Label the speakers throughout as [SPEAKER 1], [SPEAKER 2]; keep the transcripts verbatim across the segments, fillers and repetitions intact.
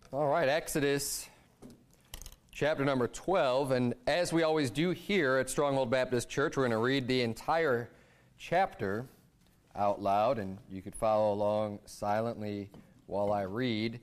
[SPEAKER 1] All right, Exodus chapter number twelve, and as we always do here at Stronghold Baptist Church, we're going to read the entire chapter out loud, and you could follow along silently while I read.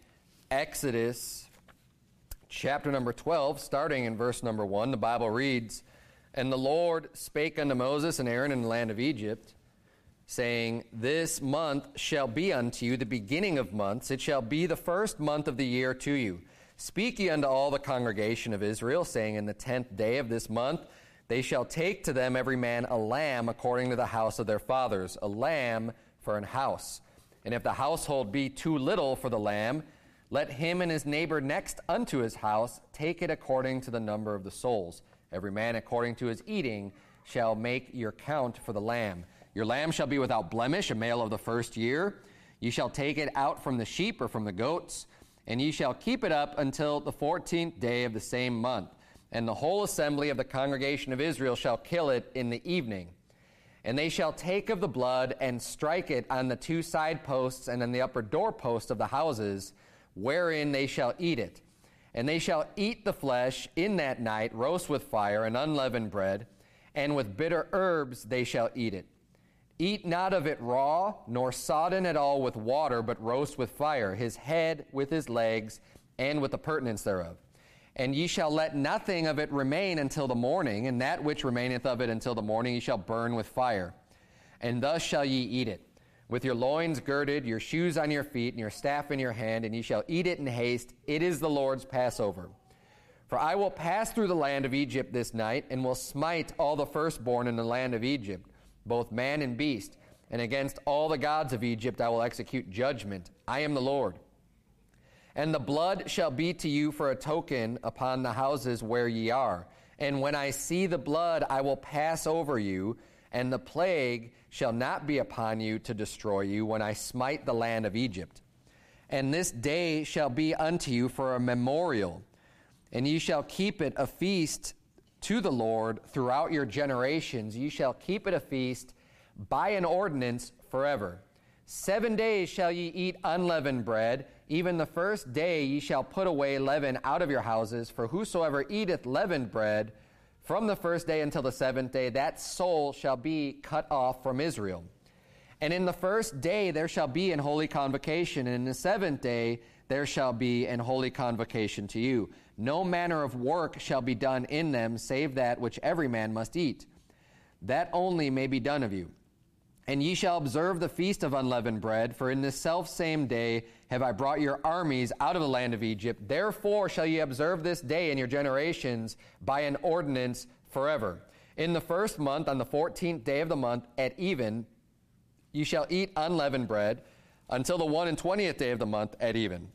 [SPEAKER 1] Exodus chapter number twelve, starting in verse number one, the Bible reads, "And the Lord spake unto Moses and Aaron in the land of Egypt, saying, This month shall be unto you the beginning of months. It shall be the first month of the year to you. Speak ye unto all the congregation of Israel, saying, In the tenth day of this month they shall take to them every man a lamb according to the house of their fathers, a lamb for an house. And if the household be too little for the lamb, let him and his neighbor next unto his house take it according to the number of the souls. Every man according to his eating shall make your count for the lamb. Your lamb shall be without blemish, a male of the first year. Ye shall take it out from the sheep or from the goats, and ye shall keep it up until the fourteenth day of the same month. And the whole assembly of the congregation of Israel shall kill it in the evening. And they shall take of the blood and strike it on the two side posts and on the upper doorpost of the houses, wherein they shall eat it. And they shall eat the flesh in that night, roast with fire and unleavened bread, and with bitter herbs they shall eat it. Eat not of it raw, nor sodden at all with water, but roast with fire, his head with his legs, and with the purtenance thereof. And ye shall let nothing of it remain until the morning, and that which remaineth of it until the morning ye shall burn with fire. And thus shall ye eat it, with your loins girded, your shoes on your feet, and your staff in your hand, and ye shall eat it in haste. It is the Lord's Passover. For I will pass through the land of Egypt this night, and will smite all the firstborn in the land of Egypt, both man and beast, and against all the gods of Egypt I will execute judgment. I am the Lord. And the blood shall be to you for a token upon the houses where ye are. And when I see the blood, I will pass over you, and the plague shall not be upon you to destroy you when I smite the land of Egypt. And this day shall be unto you for a memorial, and ye shall keep it a feast to the Lord throughout your generations. Ye shall keep it a feast by an ordinance forever. Seven days shall ye eat unleavened bread. Even the first day ye shall put away leaven out of your houses. For whosoever eateth leavened bread from the first day until the seventh day, that soul shall be cut off from Israel. And in the first day there shall be an holy convocation, and in the seventh day there shall be an holy convocation to you. No manner of work shall be done in them, save that which every man must eat. That only may be done of you. And ye shall observe the feast of unleavened bread, for in this selfsame day have I brought your armies out of the land of Egypt. Therefore shall ye observe this day in your generations by an ordinance forever. In the first month, on the fourteenth day of the month, at even, ye shall eat unleavened bread, until the one and twentieth day of the month at even.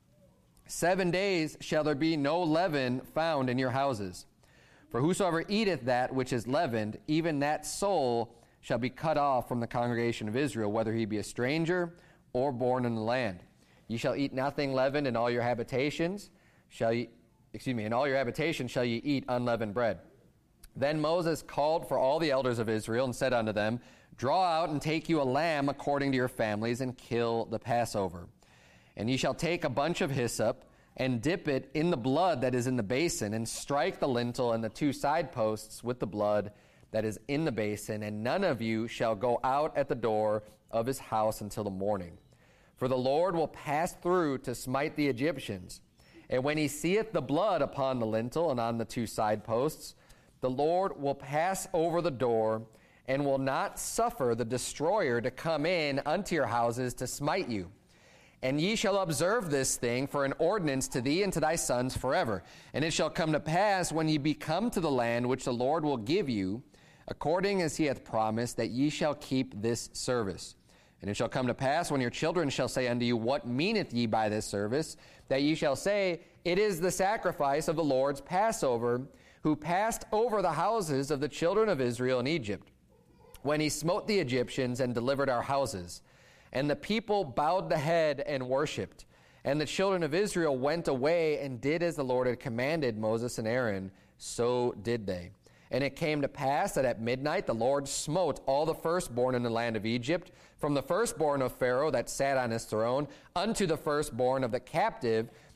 [SPEAKER 1] Seven days shall there be no leaven found in your houses. For whosoever eateth that which is leavened, even that soul shall be cut off from the congregation of Israel, whether he be a stranger or born in the land. Ye shall eat nothing leavened in all your habitations. Shall ye, excuse me, in all your habitations shall ye eat unleavened bread. Then Moses called for all the elders of Israel and said unto them, Draw out and take you a lamb according to your families, and kill the Passover. And ye shall take a bunch of hyssop, and dip it in the blood that is in the basin, and strike the lintel and the two side posts with the blood that is in the basin, and none of you shall go out at the door of his house until the morning. For the Lord will pass through to smite the Egyptians. And when he seeth the blood upon the lintel and on the two side posts, the Lord will pass over the door, and will not suffer the destroyer to come in unto your houses to smite you. And ye shall observe this thing for an ordinance to thee and to thy sons forever. And it shall come to pass, when ye be come to the land which the Lord will give you, according as he hath promised, that ye shall keep this service. And it shall come to pass, when your children shall say unto you, What meaneth ye by this service? That ye shall say, It is the sacrifice of the Lord's Passover, who passed over the houses of the children of Israel in Egypt, when he smote the Egyptians and delivered our houses. And the people bowed the head and worshipped. And the children of Israel went away and did as the Lord had commanded Moses and Aaron, so did they. And it came to pass that at midnight the Lord smote all the firstborn in the land of Egypt, from the firstborn of Pharaoh that sat on his throne, unto the firstborn of the captive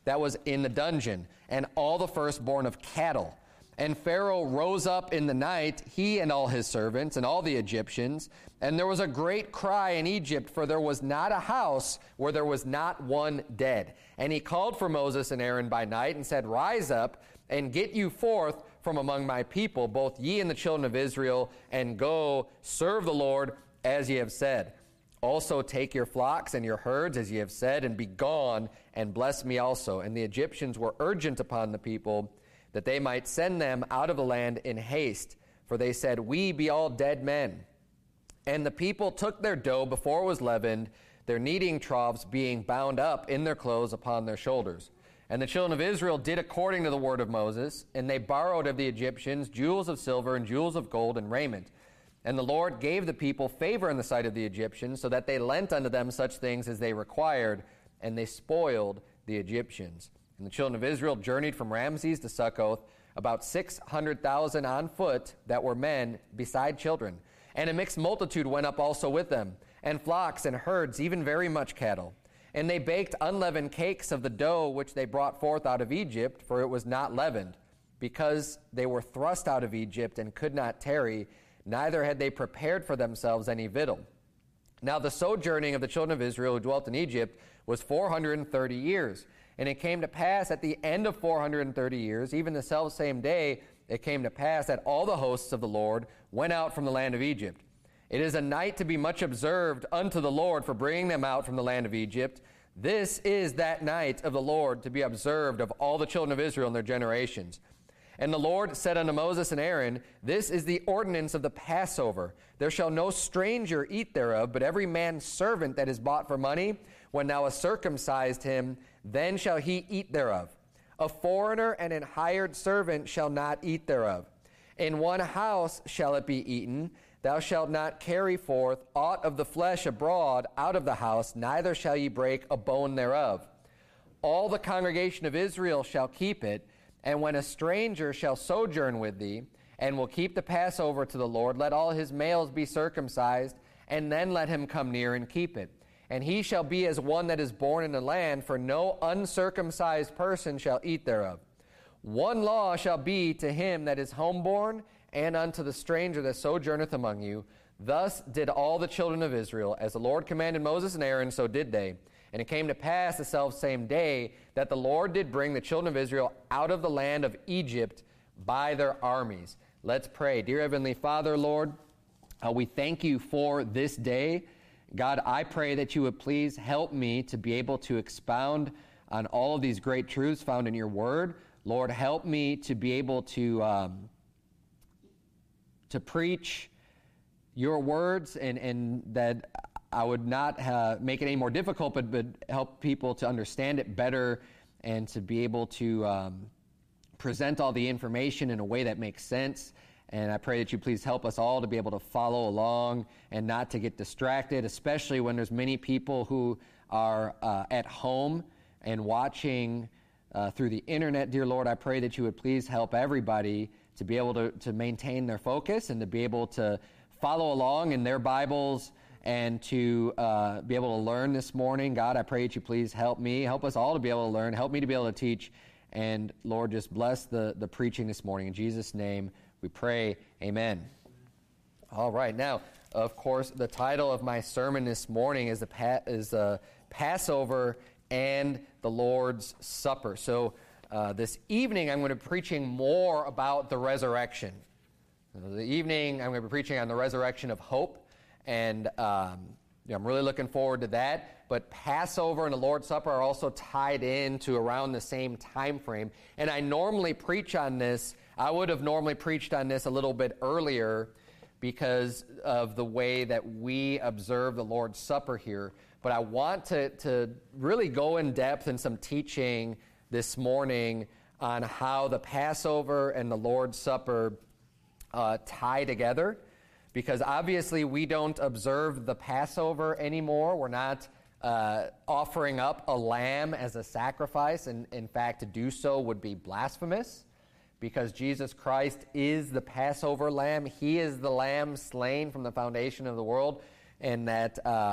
[SPEAKER 1] that was in the dungeon, and all the firstborn of cattle. And Pharaoh rose up in the night, he and all his servants, and all the Egyptians. And there was a great cry in Egypt, for there was not a house where there was not one dead. And he called for Moses and Aaron by night, and said, Rise up, and get you forth from among my people, both ye and the children of Israel, and go serve the Lord as ye have said. Also take your flocks and your herds, as ye have said, and be gone, and bless me also. And the Egyptians were urgent upon the people, that they might send them out of the land in haste. For they said, We be all dead men. And the people took their dough before it was leavened, their kneading troughs being bound up in their clothes upon their shoulders. And the children of Israel did according to the word of Moses, and they borrowed of the Egyptians jewels of silver and jewels of gold and raiment. And the Lord gave the people favor in the sight of the Egyptians, so that they lent unto them such things as they required, and they spoiled the Egyptians. And the children of Israel journeyed from Ramses to Succoth, about six hundred thousand on foot that were men beside children. And a mixed multitude went up also with them, and flocks and herds, even very much cattle. And they baked unleavened cakes of the dough which they brought forth out of Egypt, for it was not leavened, because they were thrust out of Egypt and could not tarry, neither had they prepared for themselves any victual. Now the sojourning of the children of Israel who dwelt in Egypt was four hundred thirty years. And it came to pass at the end of four hundred thirty years, even the selfsame day, it came to pass that all the hosts of the Lord went out from the land of Egypt. It is a night to be much observed unto the Lord for bringing them out from the land of Egypt. This is that night of the Lord to be observed of all the children of Israel in their generations. And the Lord said unto Moses and Aaron, This is the ordinance of the Passover. There shall no stranger eat thereof, but every man's servant that is bought for money, when thou hast circumcised him, then shall he eat thereof. A foreigner and an hired servant shall not eat thereof. In one house shall it be eaten. Thou shalt not carry forth aught of the flesh abroad out of the house, neither shall ye break a bone thereof. All the congregation of Israel shall keep it, and when a stranger shall sojourn with thee, and will keep the Passover to the Lord, let all his males be circumcised, and then let him come near and keep it. And he shall be as one that is born in the land, for no uncircumcised person shall eat thereof. One law shall be to him that is homeborn, and unto the stranger that sojourneth among you. Thus did all the children of Israel, as the Lord commanded Moses and Aaron, so did they. And it came to pass the selfsame day that the Lord did bring the children of Israel out of the land of Egypt by their armies. Let's pray. Dear Heavenly Father, Lord, uh, we thank you for this day. God, I pray that you would please help me to be able to expound on all of these great truths found in your word. Lord, help me to be able to um, to preach your words, and, and that I would not uh, make it any more difficult, but, but help people to understand it better and to be able to um, present all the information in a way that makes sense. And I pray that you please help us all to be able to follow along and not to get distracted, especially when there's many people who are uh, at home and watching uh, through the internet. Dear Lord, I pray that you would please help everybody to be able to, to maintain their focus and to be able to follow along in their Bibles and to uh, be able to learn this morning. God, I pray that you please help me, help us all to be able to learn, help me to be able to teach. And Lord, just bless the, the preaching this morning. In Jesus' name we pray, amen. All right, now, of course, the title of my sermon this morning is the pa- is uh, Passover and the Lord's Supper. So uh, this evening I'm going to be preaching more about the resurrection. The evening I'm going to be preaching on the resurrection of hope, and um, you know, I'm really looking forward to that. But Passover and the Lord's Supper are also tied into around the same time frame. And I normally preach on this. I would have normally preached on this a little bit earlier because of the way that we observe the Lord's Supper here. But I want to, to really go in depth in some teaching this morning on how the Passover and the Lord's Supper uh, tie together. Because obviously we don't observe the Passover anymore. We're not uh, offering up a lamb as a sacrifice. And in fact, to do so would be blasphemous, because Jesus Christ is the Passover lamb. He is the lamb slain from the foundation of the world. And that uh,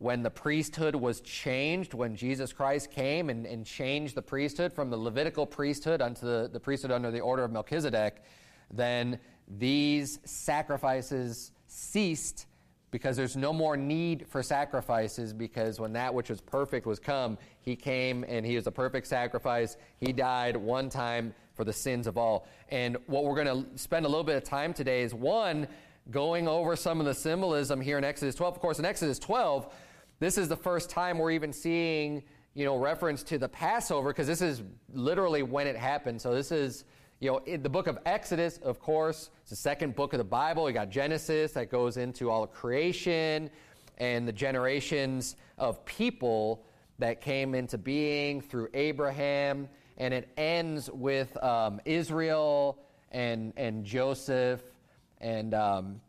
[SPEAKER 1] when the priesthood was changed, when Jesus Christ came and, and changed the priesthood from the Levitical priesthood unto the, the priesthood under the order of Melchizedek, then these sacrifices ceased, because there's no more need for sacrifices, because when that which was perfect was come, he came and he was a perfect sacrifice. He died one time for the sins of all. And what we're going to spend a little bit of time today is, one, going over some of the symbolism here in Exodus twelve. Of course, in Exodus twelve, this is the first time we're even seeing, you know, reference to the Passover, because this is literally when it happened. So this is, you know, in the book of Exodus, of course, it's the second book of the Bible. You got Genesis that goes into all of creation and the generations of people that came into being through Abraham. And it ends with um, Israel and, and Joseph, and um,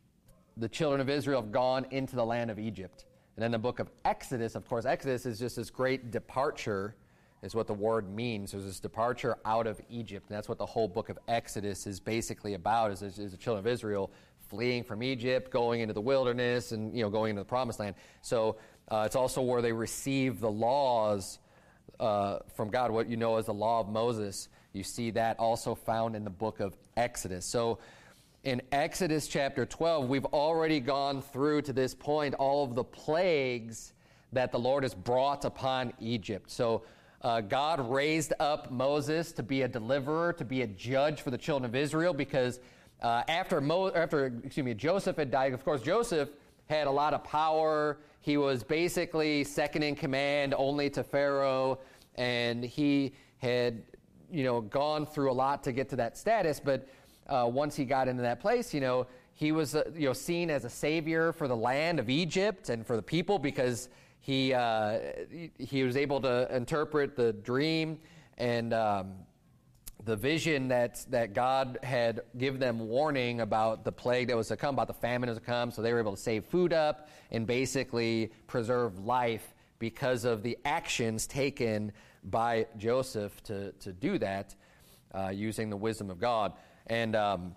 [SPEAKER 1] the children of Israel have gone into the land of Egypt. And then the book of Exodus, of course, Exodus is just this great departure, is what the word means. There's this departure out of Egypt. And that's what the whole book of Exodus is basically about, is, is the children of Israel fleeing from Egypt, going into the wilderness, and, you know, going into the promised land. So uh, it's also where they receive the laws uh, from God, what you know as the law of Moses. You see that also found in the book of Exodus. So in Exodus chapter twelve, we've already gone through to this point all of the plagues that the Lord has brought upon Egypt. So Uh, God raised up Moses to be a deliverer, to be a judge for the children of Israel, because uh, after Mo- after excuse me, Joseph had died. Of course, Joseph had a lot of power. He was basically second in command only to Pharaoh, and he had, you know, gone through a lot to get to that status. But uh, once he got into that place, you know, he was uh, you know seen as a savior for the land of Egypt and for the people, because He uh, he was able to interpret the dream and um, the vision that that God had given them warning about the plague that was to come, about the famine that was to come. So they were able to save food up and basically preserve life because of the actions taken by Joseph to to do that, uh, using the wisdom of God. And um,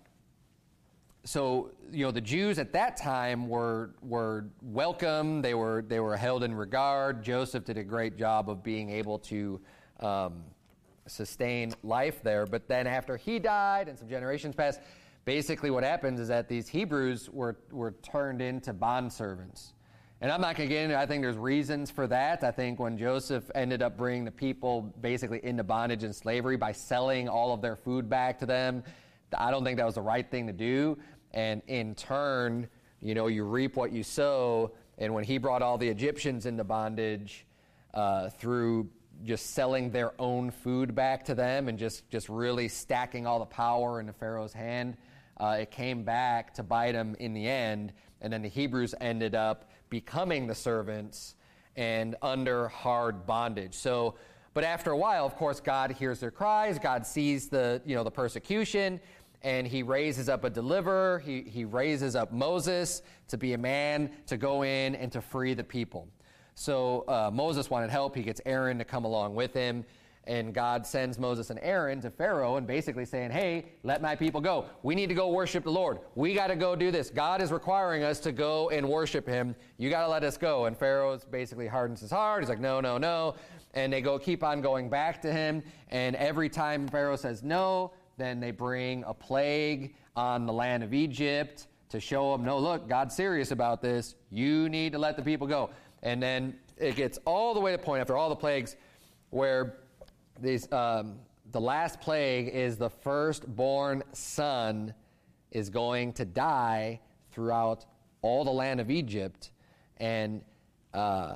[SPEAKER 1] So, you know, the Jews at that time were were welcome. They were they were held in regard. Joseph did a great job of being able to um, sustain life there. But then after he died and some generations passed, basically what happens is that these Hebrews were, were turned into bondservants. And I'm not going to get into it. I think there's reasons for that. I think when Joseph ended up bringing the people basically into bondage and slavery by selling all of their food back to them, I don't think that was the right thing to do. And in turn, you know, you reap what you sow. And when he brought all the Egyptians into bondage uh, through just selling their own food back to them and just, just really stacking all the power into Pharaoh's hand, uh, it came back to bite him in the end. And then the Hebrews ended up becoming the servants and under hard bondage. So, but after a while, of course, God hears their cries. God sees the, you know, the persecution. And he raises up a deliverer. He, he raises up Moses to be a man to go in and to free the people. So uh, Moses wanted help. He gets Aaron to come along with him. And God sends Moses and Aaron to Pharaoh and basically saying, hey, let my people go. We need to go worship the Lord. We got to go do this. God is requiring us to go and worship him. You got to let us go. And Pharaoh basically hardens his heart. He's like, no, no, no. And they go keep on going back to him. And every time Pharaoh says no, then they bring a plague on the land of Egypt to show them, no, look, God's serious about this. You need to let the people go. And then it gets all the way to the point after all the plagues where these, um, the last plague is the firstborn son is going to die throughout all the land of Egypt. And uh,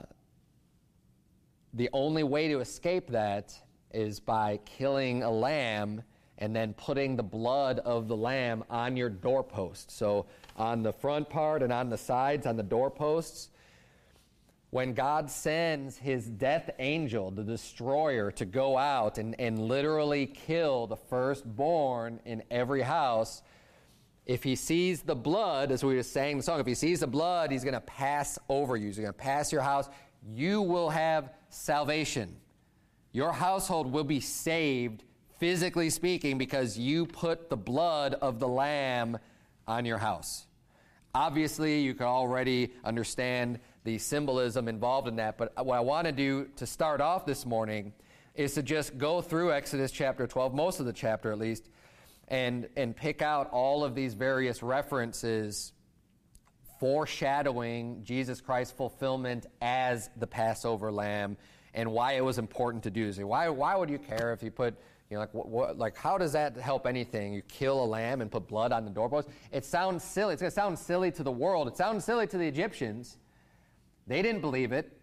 [SPEAKER 1] the only way to escape that is by killing a lamb and then putting the blood of the lamb on your doorpost. So on the front part and on the sides, on the doorposts, when God sends his death angel, the destroyer, to go out and, and literally kill the firstborn in every house, if he sees the blood, as we were saying in the song, if he sees the blood, he's going to pass over you. He's going to pass your house. You will have salvation. Your household will be saved, physically speaking, because you put the blood of the lamb on your house. Obviously, you can already understand the symbolism involved in that. But what I want to do to start off this morning is to just go through Exodus chapter twelve, most of the chapter at least, and and pick out all of these various references foreshadowing Jesus Christ's fulfillment as the Passover lamb, and why it was important to do this. Why why would you care if you put, you know, like what, what, like how does that help anything? You kill a lamb and put blood on the doorpost. It sounds silly. It's going to sound silly to the world. It sounds silly to the Egyptians. They didn't believe it.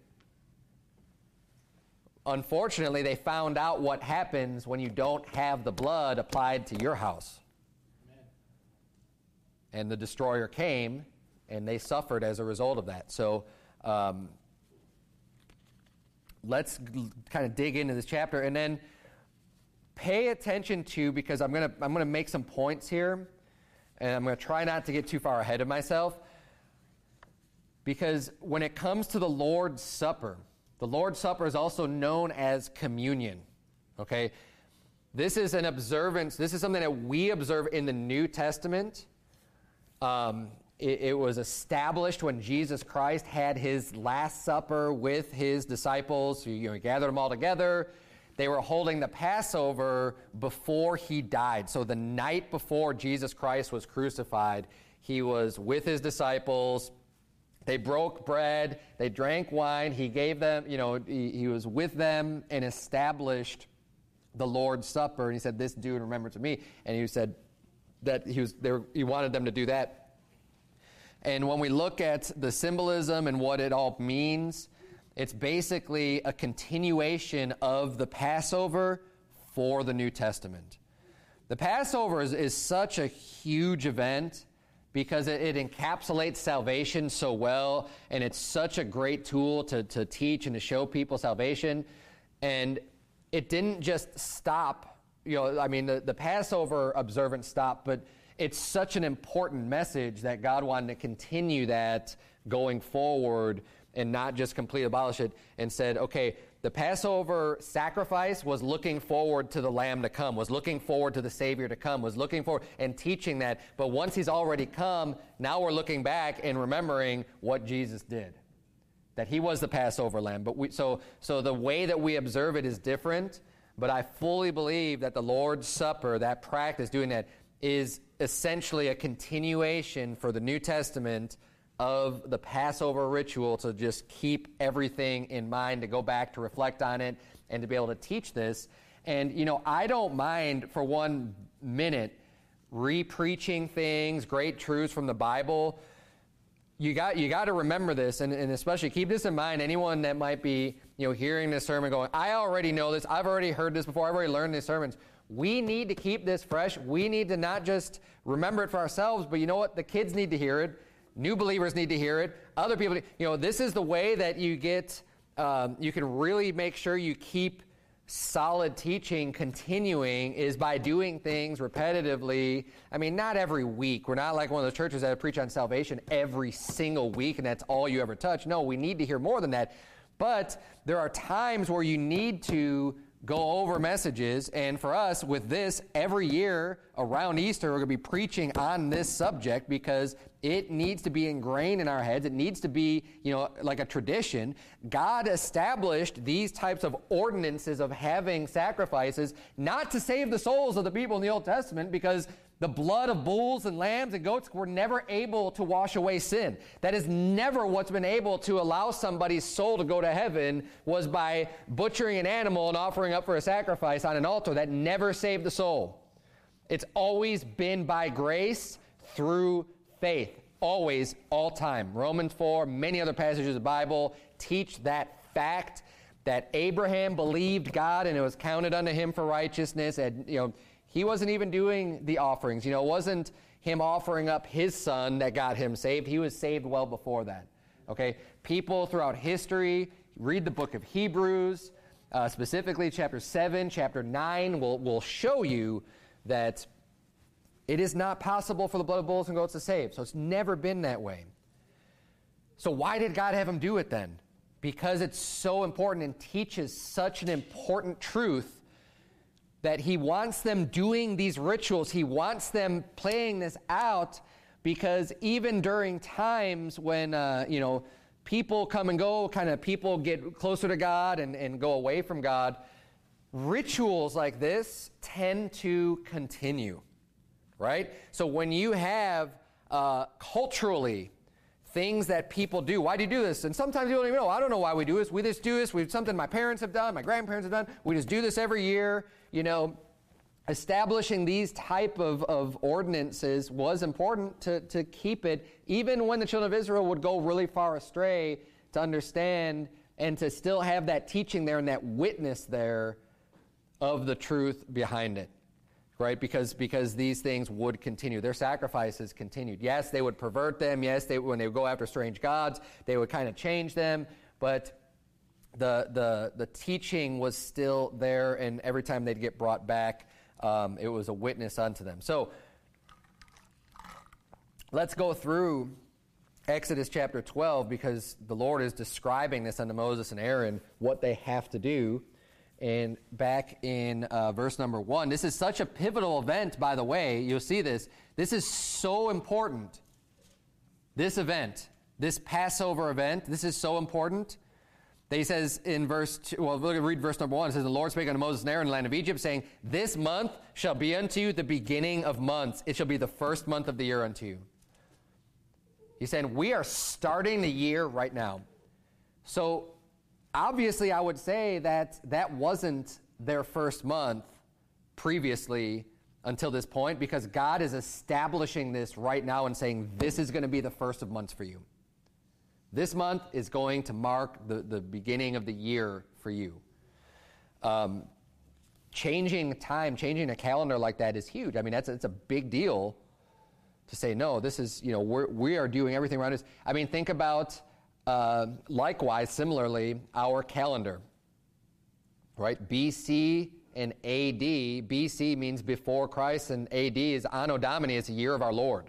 [SPEAKER 1] Unfortunately, they found out what happens when you don't have the blood applied to your house. Amen. And the destroyer came, and they suffered as a result of that. So um, let's g- kind of dig into this chapter, and then pay attention to, because I'm going to I'm going to make some points here, and I'm going to try not to get too far ahead of myself, because when it comes to the Lord's Supper, the Lord's Supper is also known as communion, okay? This is an observance. This is something that we observe in the New Testament. Um, it, it was established when Jesus Christ had his Last Supper with his disciples. You know, he gathered them all together. They were holding the Passover before he died. So the night before Jesus Christ was crucified, he was with his disciples. They broke bread, they drank wine, he gave them, you know, he, he was with them and established the Lord's Supper. And he said, this do in remembrance of me. And he said that he was there, he wanted them to do that. And when we look at the symbolism and what it all means, it's basically a continuation of the Passover for the New Testament. The Passover is, is such a huge event, because it, it encapsulates salvation so well, and it's such a great tool to, to teach and to show people salvation. And it didn't just stop, you know, I mean, the, the Passover observance stopped, but it's such an important message that God wanted to continue that going forward and not just completely abolish it, and said, okay, the Passover sacrifice was looking forward to the Lamb to come, was looking forward to the Savior to come, was looking forward and teaching that. But once he's already come, now we're looking back and remembering what Jesus did, that he was the Passover Lamb. But we, so, so the way that we observe it is different, but I fully believe that the Lord's Supper, that practice, doing that, is essentially a continuation for the New Testament of the Passover ritual, to just keep everything in mind, to go back, to reflect on it, and to be able to teach this. And, you know, I don't mind for one minute re-preaching things, great truths from the Bible. You got you got to remember this, and, and especially keep this in mind. Anyone that might be, you know, hearing this sermon going, I already know this, I've already heard this before, I've already learned these sermons. We need to keep this fresh. We need to not just remember it for ourselves, but you know what? The kids need to hear it. New believers need to hear it. Other people, you know, this is the way that you get, um, you can really make sure you keep solid teaching continuing, is by doing things repetitively. I mean, not every week. We're not like one of those churches that preach on salvation every single week and that's all you ever touch. No, we need to hear more than that. But there are times where you need to go over messages, and for us, with this, every year around Easter, we're going to be preaching on this subject because it needs to be ingrained in our heads. It needs to be, you know, like a tradition. God established these types of ordinances of having sacrifices, not to save the souls of the people in the Old Testament, because the blood of bulls and lambs and goats were never able to wash away sin. That is never what's been able to allow somebody's soul to go to heaven, was by butchering an animal and offering up for a sacrifice on an altar. That never saved the soul. It's always been by grace through faith. Always, all time. Romans four, many other passages of the Bible teach that fact, that Abraham believed God and it was counted unto him for righteousness. And, you know, he wasn't even doing the offerings. You know, it wasn't him offering up his son that got him saved. He was saved well before that. Okay? People throughout history, read the book of Hebrews, uh, specifically chapter seven, chapter nine, will, will show you that it is not possible for the blood of bulls and goats to save. So it's never been that way. So why did God have him do it then? Because it's so important and teaches such an important truth, that he wants them doing these rituals. He wants them playing this out, because even during times when, uh, you know, people come and go, kind of people get closer to God and, and go away from God, rituals like this tend to continue, right? So when you have uh, culturally things that people do, why do you do this? And sometimes you don't even know. I don't know why we do this. We just do this. We've something my parents have done, my grandparents have done. We just do this every year. You know, establishing these type of, of ordinances was important to, to keep it, even when the children of Israel would go really far astray, to understand and to still have that teaching there and that witness there of the truth behind it, right? Because because these things would continue. Their sacrifices continued. Yes, they would pervert them. Yes, they when they would go after strange gods, they would kind of change them, but the the the teaching was still there, and every time they'd get brought back, Um, it was a witness unto them. So let's go through Exodus chapter twelve, because the Lord is describing this unto Moses and Aaron, what they have to do. And back in uh, verse number one, this is such a pivotal event, by the way. You'll see this. This is so important. This event, this Passover event, this is so important. He says in verse two, well, we'll read verse number one. It says, the Lord spake unto Moses and Aaron in the land of Egypt, saying, this month shall be unto you the beginning of months. It shall be the first month of the year unto you. He's saying, we are starting the year right now. So, obviously, I would say that that wasn't their first month previously until this point, because God is establishing this right now and saying, this is going to be the first of months for you. This month is going to mark the, the beginning of the year for you. Um, changing time, changing a calendar like that is huge. I mean, that's it's a big deal to say, no, this is, you know, we're, we are doing everything around us. I mean, think about, uh, likewise, similarly, our calendar, right? B C and A D. B C means before Christ, and A D is Anno Domini, it's a year of our Lord.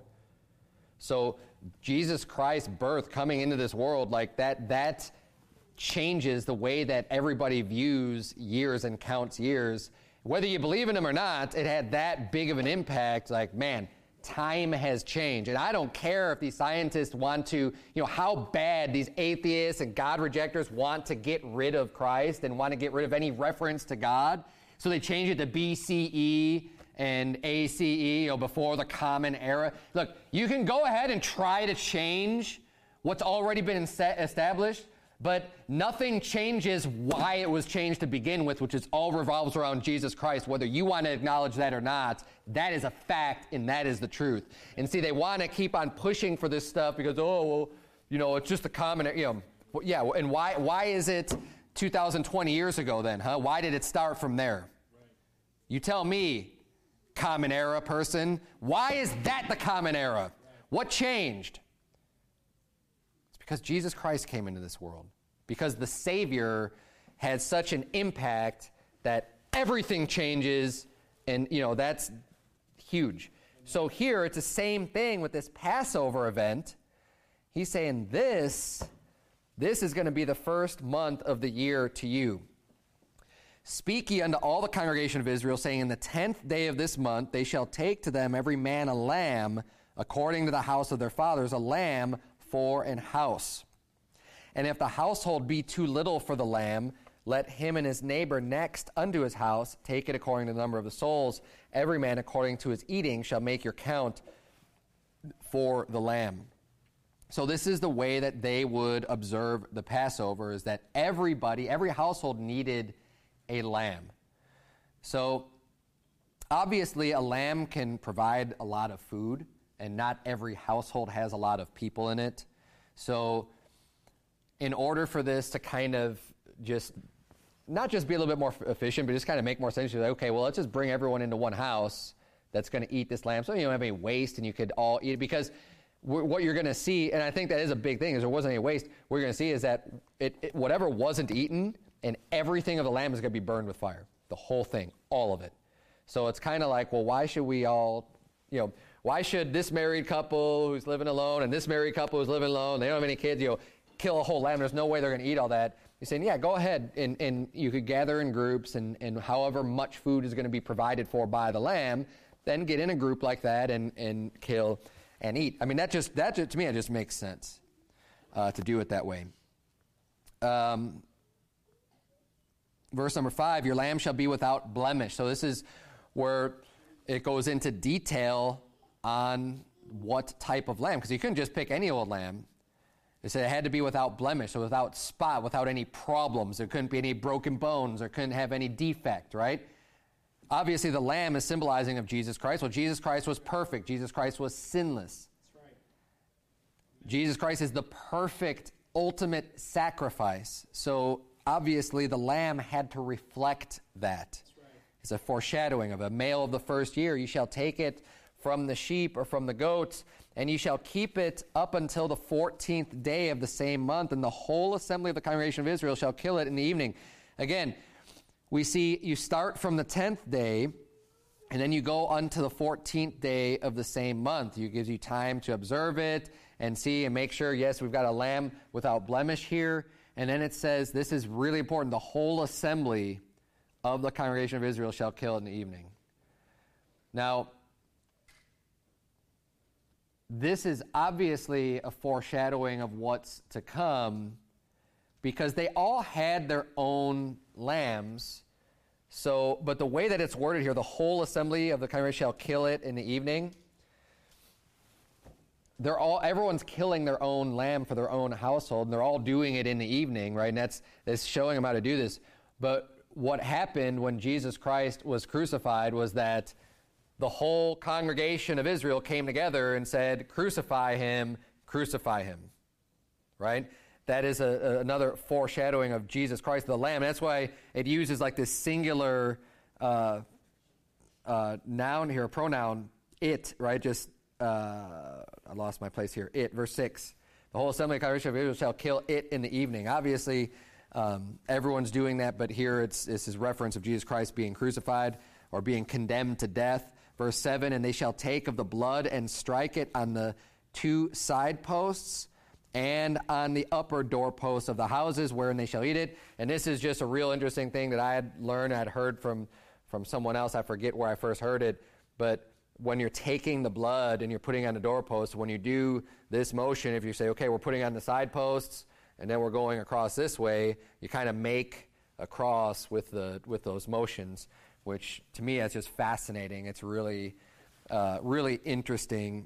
[SPEAKER 1] So Jesus Christ's birth coming into this world, like that, that changes the way that everybody views years and counts years. Whether you believe in him or not, it had that big of an impact. Like, man, time has changed. And I don't care if these scientists want to, you know, how bad these atheists and God rejectors want to get rid of Christ and want to get rid of any reference to God. So they change it to B C E and A C E, you know, before the Common Era. Look, you can go ahead and try to change what's already been established, but nothing changes why it was changed to begin with, which is all revolves around Jesus Christ. Whether you want to acknowledge that or not, that is a fact, and that is the truth. And see, they want to keep on pushing for this stuff because, oh, well, you know, it's just a common, you know, yeah, and why why is it two thousand twenty years ago then, huh? Why did it start from there? Right. You tell me, Common Era person. Why is that the Common Era? What changed? It's because Jesus Christ came into this world. Because the Savior had such an impact that everything changes, and, you know, that's huge. So here, it's the same thing with this Passover event. He's saying this, this is going to be the first month of the year to you. Speak ye unto all the congregation of Israel, saying, in the tenth day of this month they shall take to them every man a lamb, according to the house of their fathers, a lamb for an house. And if the household be too little for the lamb, let him and his neighbor next unto his house take it according to the number of the souls. Every man according to his eating shall make your count for the lamb. So this is the way that they would observe the Passover, is that everybody, every household needed a lamb. So obviously a lamb can provide a lot of food, and not every household has a lot of people in it. So in order for this to kind of just, not just be a little bit more efficient, but just kind of make more sense, you're like, okay, well, let's just bring everyone into one house that's going to eat this lamb, so you don't have any waste and you could all eat it. Because what you're going to see, and I think that is a big thing, is there wasn't any waste. What you're going to see is that it, it, whatever wasn't eaten, and everything of the lamb is going to be burned with fire. The whole thing, all of it. So it's kind of like, well, why should we all, you know, why should this married couple who's living alone and this married couple who's living alone, they don't have any kids, you know, kill a whole lamb? There's no way they're going to eat all that. He's saying, yeah, go ahead, and, and you could gather in groups, and, and however much food is going to be provided for by the lamb, then get in a group like that and, and kill and eat. I mean, that just, that just, to me, it just makes sense. uh, to do it that way. Um, verse number five, your lamb shall be without blemish. So this is where it goes into detail on what type of lamb, because you couldn't just pick any old lamb. They said it had to be without blemish, so without spot, without any problems. There couldn't be any broken bones. There couldn't have any defect, right? Obviously, the lamb is symbolizing of Jesus Christ. Well, Jesus Christ was perfect. Jesus Christ was sinless.
[SPEAKER 2] That's right.
[SPEAKER 1] Jesus Christ is the perfect, ultimate sacrifice. So, obviously, the lamb had to reflect that.
[SPEAKER 2] That's right.
[SPEAKER 1] It's a foreshadowing of a male of the first year. You shall take it from the sheep or from the goats, and you shall keep it up until the fourteenth day of the same month, and the whole assembly of the congregation of Israel shall kill it in the evening. Again, we see you start from the tenth day, and then you go unto the fourteenth day of the same month. It gives you time to observe it and see and make sure, yes, we've got a lamb without blemish here. And then it says, this is really important, the whole assembly of the congregation of Israel shall kill it in the evening. Now, this is obviously a foreshadowing of what's to come, because they all had their own lambs. So, but the way that it's worded here, the whole assembly of the congregation shall kill it in the evening. They're all, everyone's killing their own lamb for their own household, and they're all doing it in the evening, right? And that's, that's showing them how to do this. But what happened when Jesus Christ was crucified was that the whole congregation of Israel came together and said, crucify him, crucify him, right? That is a, a, another foreshadowing of Jesus Christ, the Lamb. And that's why it uses like this singular uh, uh, noun here, pronoun, it, right? Just, uh, I lost my place here. It, verse six. The whole assembly of the congregation of Israel shall kill it in the evening. Obviously, um, everyone's doing that, but here it's this is reference of Jesus Christ being crucified or being condemned to death. Verse seven, and they shall take of the blood and strike it on the two side posts and on the upper doorposts of the houses wherein they shall eat it. And this is just a real interesting thing that I had learned, I had heard from, from someone else. I forget where I first heard it. But when you're taking the blood and you're putting on the doorposts, when you do this motion, if you say, okay, we're putting on the side posts and then we're going across this way, you kind of make a cross with the with those motions, which to me is just fascinating. It's really, uh, really interesting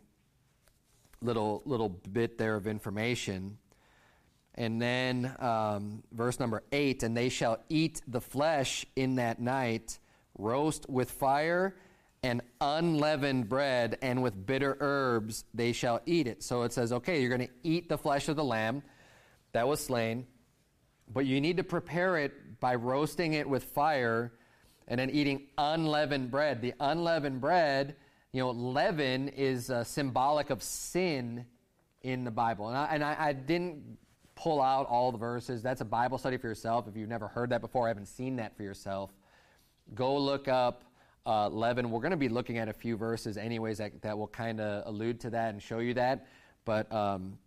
[SPEAKER 1] little little bit there of information. And then um, verse number eight, and they shall eat the flesh in that night, roast with fire and unleavened bread, and with bitter herbs they shall eat it. So it says, okay, you're going to eat the flesh of the lamb that was slain, but you need to prepare it by roasting it with fire and then eating unleavened bread. The unleavened bread, you know, leaven is uh, symbolic of sin in the Bible. And, I, and I, I didn't pull out all the verses. That's a Bible study for yourself. If you've never heard that before, haven't seen that for yourself, go look up uh, leaven. We're going to be looking at a few verses anyways that, that will kind of allude to that and show you that. But um,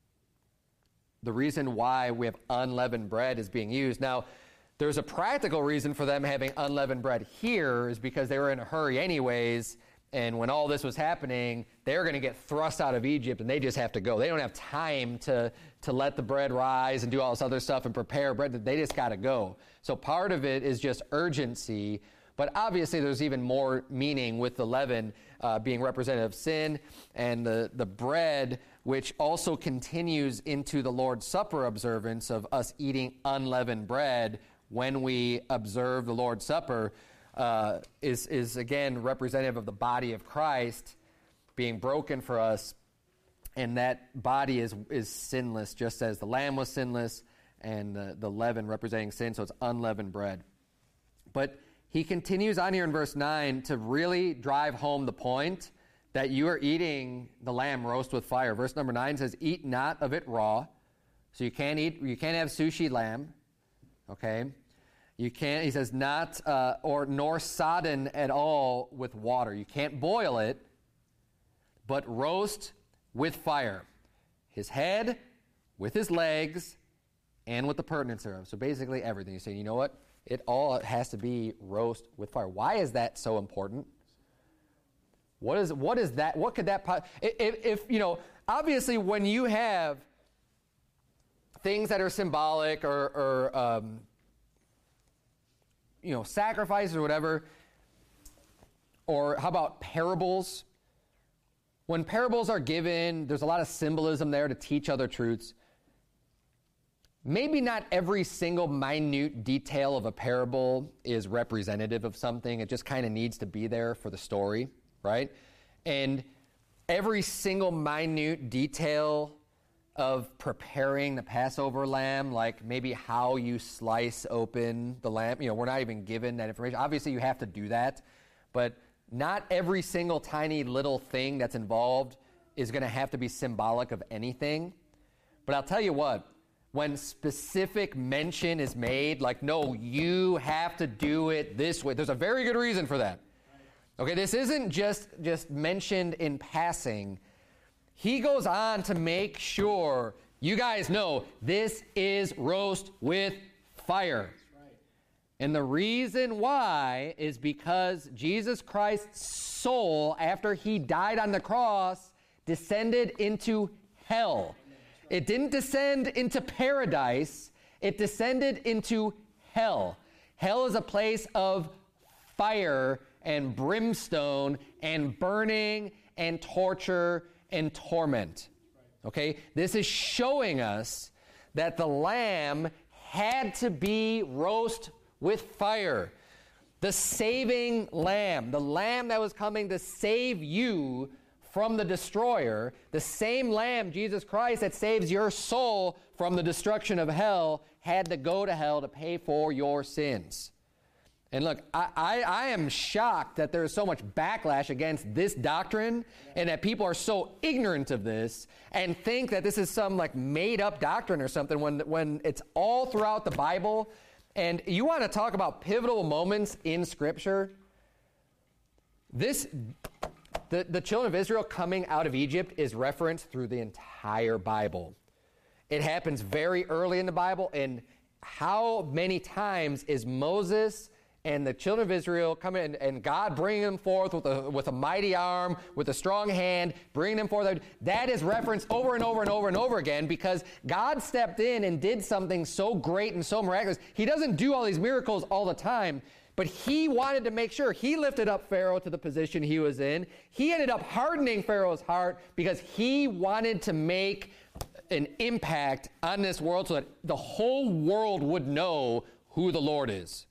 [SPEAKER 1] the reason why we have unleavened bread is being used. Now, there's a practical reason for them having unleavened bread here is because they were in a hurry anyways, and when all this was happening, they're going to get thrust out of Egypt, and they just have to go. They don't have time to, to let the bread rise and do all this other stuff and prepare bread. They just got to go. So part of it is just urgency, but obviously there's even more meaning with the leaven uh, being representative of sin, and the, the bread, which also continues into the Lord's Supper observance of us eating unleavened bread when we observe the Lord's Supper, uh, is, is again representative of the body of Christ being broken for us. And that body is, is sinless, just as the lamb was sinless and the, the leaven representing sin, so it's unleavened bread. But he continues on here in verse nine to really drive home the point that you are eating the lamb roast with fire. Verse number nine says, eat not of it raw. So you can't eat, you can't have sushi lamb, okay? You can't, he says, not, uh, or nor sodden at all with water. You can't boil it, but roast with fire. His head, with his legs, and with the pertinence thereof. So basically everything. You say, you know what? It all has to be roast with fire. Why is that so important? What is, what is that? What could that, if, if, you know, obviously when you have things that are symbolic or, or um, you know, sacrifices or whatever? Or how about parables? When parables are given, there's a lot of symbolism there to teach other truths. Maybe not every single minute detail of a parable is representative of something. It just kind of needs to be there for the story, right? And every single minute detail of preparing the Passover lamb, like maybe how you slice open the lamb, you know, we're not even given that information. Obviously, you have to do that, but not every single tiny little thing that's involved is going to have to be symbolic of anything. But I'll tell you what, when specific mention is made, like, no, you have to do it this way, there's a very good reason for that. Okay, this isn't just, just mentioned in passing. He goes on to make sure you guys know this is roast with fire. And the reason why is because Jesus Christ's soul, after he died on the cross, descended into hell. It didn't descend into paradise. It descended into hell. Hell is a place of fire and brimstone and burning and torture and torment. Okay? This is showing us that the lamb had to be roast with fire. The saving lamb, the lamb that was coming to save you from the destroyer, the same lamb, Jesus Christ, that saves your soul from the destruction of hell, had to go to hell to pay for your sins. And look, I, I, I am shocked that there is so much backlash against this doctrine and that people are so ignorant of this and think that this is some like made-up doctrine or something when, when it's all throughout the Bible. And you want to talk about pivotal moments in Scripture? This, the, the children of Israel coming out of Egypt is referenced through the entire Bible. It happens very early in the Bible, and how many times is Moses and the children of Israel coming and, and God bringing them forth with a, with a mighty arm, with a strong hand, bringing them forth? That is referenced over and over and over and over again because God stepped in and did something so great and so miraculous. He doesn't do all these miracles all the time, but he wanted to make sure. He lifted up Pharaoh to the position he was in. He ended up hardening Pharaoh's heart because he wanted to make an impact on this world so that the whole world would know who the Lord is.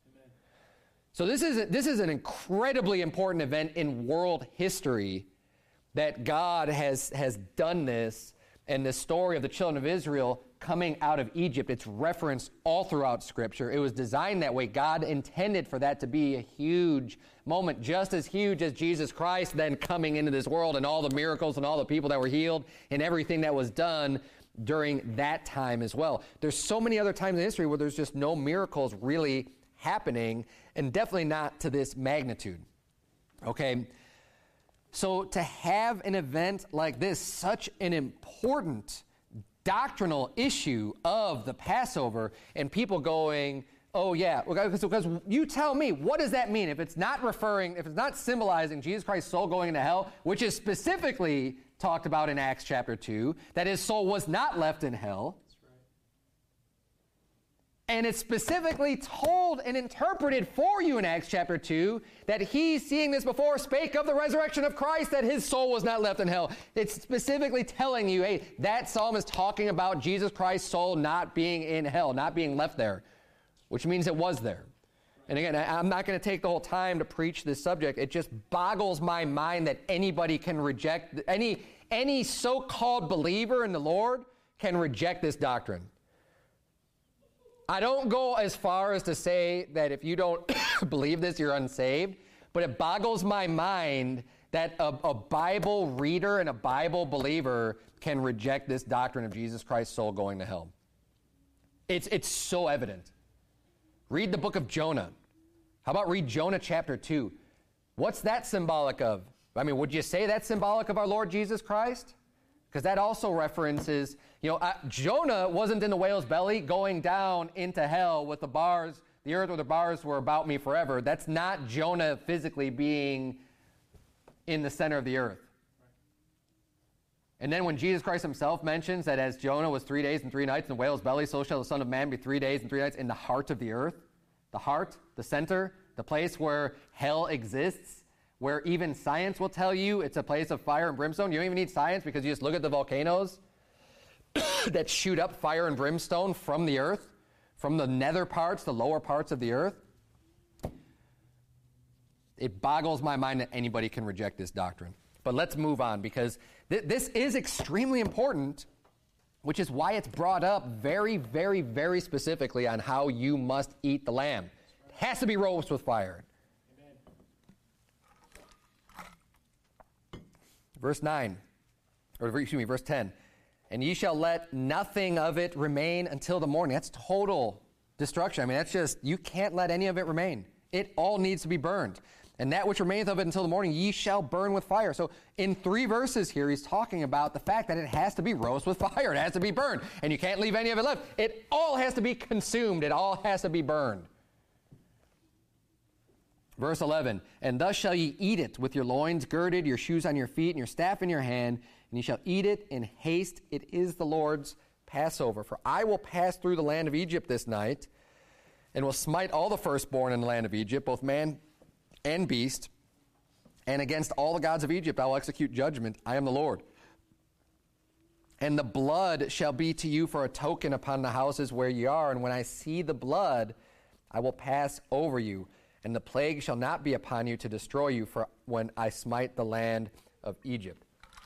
[SPEAKER 1] So this is, this is an incredibly important event in world history that God has, has done this, and the story of the children of Israel coming out of Egypt, it's referenced all throughout Scripture. It was designed that way. God intended for that to be a huge moment, just as huge as Jesus Christ then coming into this world and all the miracles and all the people that were healed and everything that was done during that time as well. There's so many other times in history where there's just no miracles really happening, and definitely not to this magnitude. Okay? So to have an event like this, such an important doctrinal issue of the Passover, and people going, oh yeah, because, because you tell me, what does that mean? If it's not referring, if it's not symbolizing Jesus Christ's soul going into hell, which is specifically talked about in Acts chapter two, that his soul was not left in hell, and it's specifically told and interpreted for you in Acts chapter two that he, seeing this before, spake of the resurrection of Christ, that his soul was not left in hell. It's specifically telling you, hey, that psalm is talking about Jesus Christ's soul not being in hell, not being left there, which means it was there. And again, I'm not going to take the whole time to preach this subject. It just boggles my mind that anybody can reject, any, any so-called believer in the Lord can reject this doctrine. I don't go as far as to say that if you don't believe this, you're unsaved, but it boggles my mind that a, a Bible reader and a Bible believer can reject this doctrine of Jesus Christ's soul going to hell. It's, it's so evident. Read the book of Jonah. How about read Jonah chapter two? What's that symbolic of? I mean, would you say that's symbolic of our Lord Jesus Christ? Because that also references, you know, uh, Jonah wasn't in the whale's belly going down into hell with the bars, the earth or the bars were about me forever. That's not Jonah physically being in the center of the earth. And then when Jesus Christ himself mentions that as Jonah was three days and three nights in the whale's belly, so shall the Son of Man be three days and three nights in the heart of the earth. The heart, the center, the place where hell exists, where even science will tell you it's a place of fire and brimstone. You don't even need science because you just look at the volcanoes that shoot up fire and brimstone from the earth, from the nether parts, the lower parts of the earth. It boggles my mind that anybody can reject this doctrine. But let's move on, because th- this is extremely important, which is why it's brought up very, very, very specifically on how you must eat the lamb. It has to be roasted with fire. Amen. Verse nine, or excuse me, verse ten. And ye shall let nothing of it remain until the morning. That's total destruction. I mean, that's just, you can't let any of it remain. It all needs to be burned. And that which remaineth of it until the morning, ye shall burn with fire. So in three verses here, he's talking about the fact that it has to be roasted with fire. It has to be burned. And you can't leave any of it left. It all has to be consumed. It all has to be burned. Verse eleven, and thus shall ye eat it with your loins girded, your shoes on your feet, and your staff in your hand, and ye shall eat it in haste. It is the Lord's Passover. For I will pass through the land of Egypt this night, and will smite all the firstborn in the land of Egypt, both man and beast, and against all the gods of Egypt I will execute judgment. I am the Lord. And the blood shall be to you for a token upon the houses where ye are, and when I see the blood, I will pass over you, and the plague shall not be upon you to destroy you, for when I smite the land of Egypt.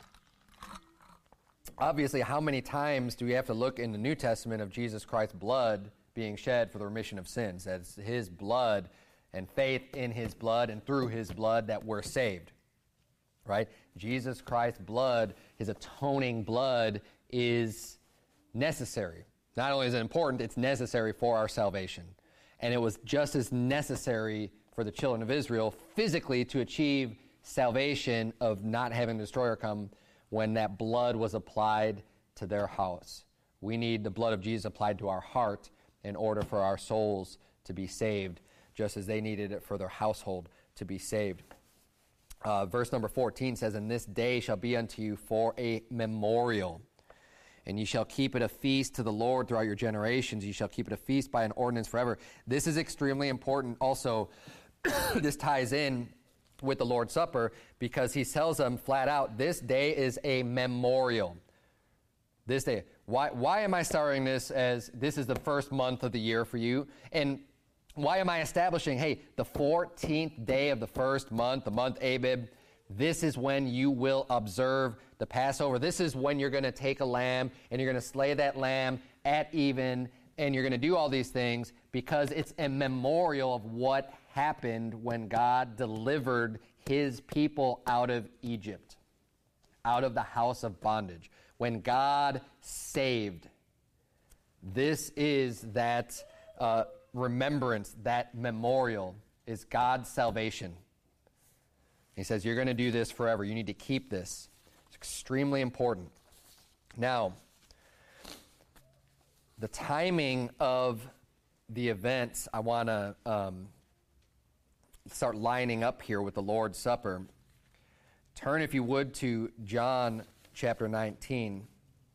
[SPEAKER 1] Obviously, how many times do we have to look in the New Testament of Jesus Christ's blood being shed for the remission of sins? That's his blood and faith in his blood and through his blood that we're saved, right? Jesus Christ's blood, his atoning blood, is necessary. Not only is it important, it's necessary for our salvation. And it was just as necessary for the children of Israel physically to achieve salvation of not having the destroyer come when that blood was applied to their house. We need the blood of Jesus applied to our heart in order for our souls to be saved, just as they needed it for their household to be saved. Uh, verse number fourteen says, and this day shall be unto you for a memorial, and ye shall keep it a feast to the Lord throughout your generations. Ye shall keep it a feast by an ordinance forever. This is extremely important. Also, this ties in with the Lord's Supper, because he tells them flat out, this day is a memorial. This day. Why, why am I starting this as this is the first month of the year for you? And why am I establishing, hey, the fourteenth day of the first month, the month Abib, this is when you will observe the Passover. This is when you're going to take a lamb and you're going to slay that lamb at even, and you're going to do all these things because it's a memorial of what happened when God delivered his people out of Egypt, out of the house of bondage. When God saved, this is that uh, remembrance, that memorial is God's salvation. He says, you're going to do this forever. You need to keep this. It's extremely important. Now, the timing of the events, I want to um, start lining up here with the Lord's Supper. Turn, if you would, to John chapter nineteen.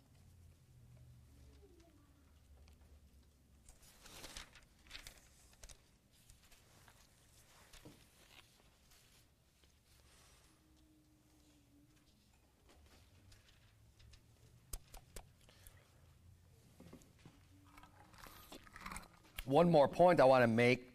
[SPEAKER 1] One more point I want to make,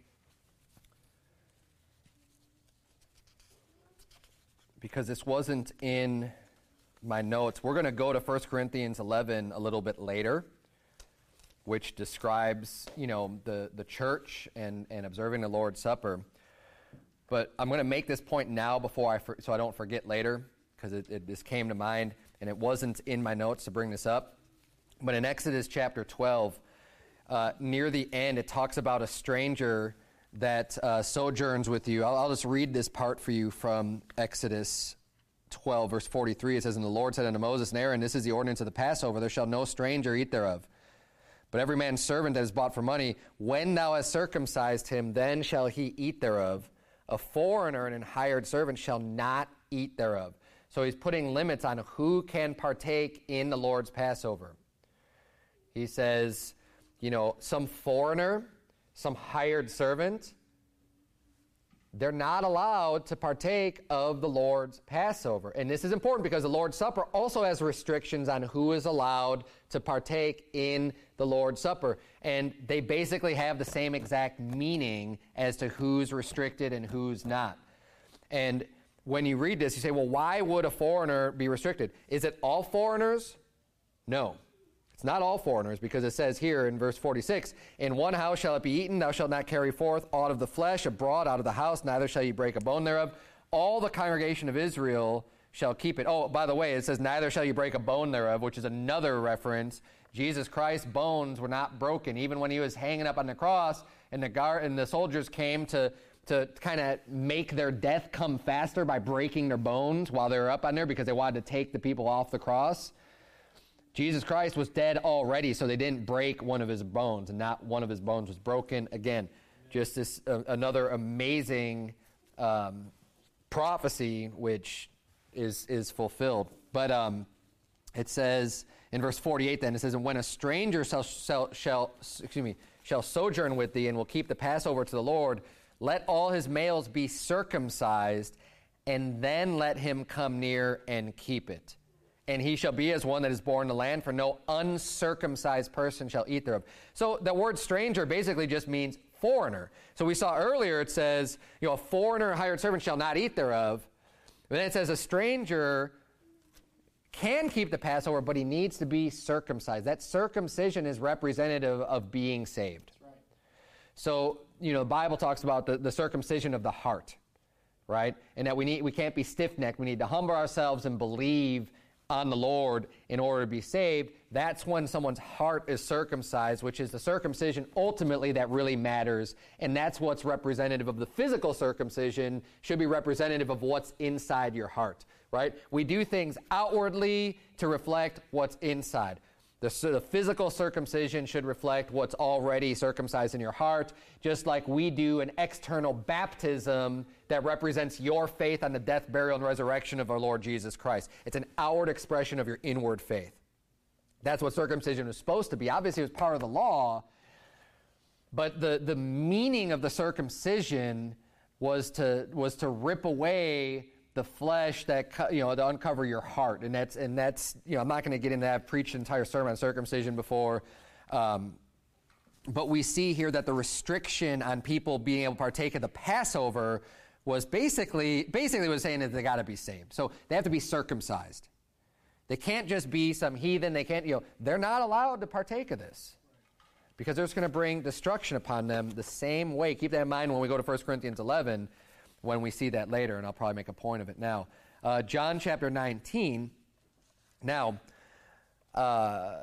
[SPEAKER 1] because this wasn't in my notes. We're going to go to First Corinthians eleven a little bit later, which describes, you know, the, the church and, and observing the Lord's Supper. But I'm going to make this point now before I for, so I don't forget later, because it, it this came to mind, and it wasn't in my notes to bring this up. But in Exodus chapter twelve, Uh, near the end, it talks about a stranger that uh, sojourns with you. I'll, I'll just read this part for you from Exodus twelve, verse forty-three. It says, and the Lord said unto Moses and Aaron, this is the ordinance of the Passover. There shall no stranger eat thereof. But every man's servant that is bought for money, when thou hast circumcised him, then shall he eat thereof. A foreigner and an hired servant shall not eat thereof. So he's putting limits on who can partake in the Lord's Passover. He says, you know, some foreigner, some hired servant, they're not allowed to partake of the Lord's Passover. And this is important because the Lord's Supper also has restrictions on who is allowed to partake in the Lord's Supper. And they basically have the same exact meaning as to who's restricted and who's not. And when you read this, you say, well, why would a foreigner be restricted? Is it all foreigners? No. It's not all foreigners, because it says here in verse forty-six, in one house shall it be eaten, thou shalt not carry forth aught of the flesh abroad out of the house, neither shall ye break a bone thereof. All the congregation of Israel shall keep it. Oh, by the way, it says, neither shall you break a bone thereof, which is another reference. Jesus Christ's bones were not broken, even when he was hanging up on the cross, and the guard and the soldiers came to, to kind of make their death come faster by breaking their bones while they were up on there, because they wanted to take the people off the cross. Jesus Christ was dead already, so they didn't break one of his bones, and not one of his bones was broken. Again, just this uh, another amazing um, prophecy which is is fulfilled. But um, it says in verse forty-eight, then it says, "And when a stranger shall shall, shall excuse me shall sojourn with thee, and will keep the Passover to the Lord, let all his males be circumcised, and then let him come near and keep it. And he shall be as one that is born in the land, for no uncircumcised person shall eat thereof." So the word stranger basically just means foreigner. So we saw earlier it says, you know, a foreigner, a hired servant shall not eat thereof. But then it says a stranger can keep the Passover, but he needs to be circumcised. That circumcision is representative of being saved. Right. So, you know, the Bible talks about the, the circumcision of the heart, right? And that we need we can't be stiff-necked. We need to humble ourselves and believe on the Lord in order to be saved. That's when someone's heart is circumcised, which is the circumcision ultimately that really matters. And that's what's representative of the physical circumcision, should be representative of what's inside your heart, right? We do things outwardly to reflect what's inside. The, so the physical circumcision should reflect what's already circumcised in your heart, just like we do an external baptism that represents your faith on the death, burial, and resurrection of our Lord Jesus Christ. It's an outward expression of your inward faith. That's what circumcision was supposed to be. Obviously, it was part of the law, but the, the meaning of the circumcision was to was to rip away the flesh that, you know, to uncover your heart. And that's, and that's, you know, I'm not going to get into that. I've preached an entire sermon on circumcision before. Um, but we see here that the restriction on people being able to partake of the Passover was basically, basically was saying that they got to be saved. So they have to be circumcised. They can't just be some heathen. They can't, you know, they're not allowed to partake of this, because they're just going to bring destruction upon them the same way. Keep that in mind when we go to First Corinthians eleven, when we see that later, and I'll probably make a point of it now. Uh, John chapter nineteen. Now, uh,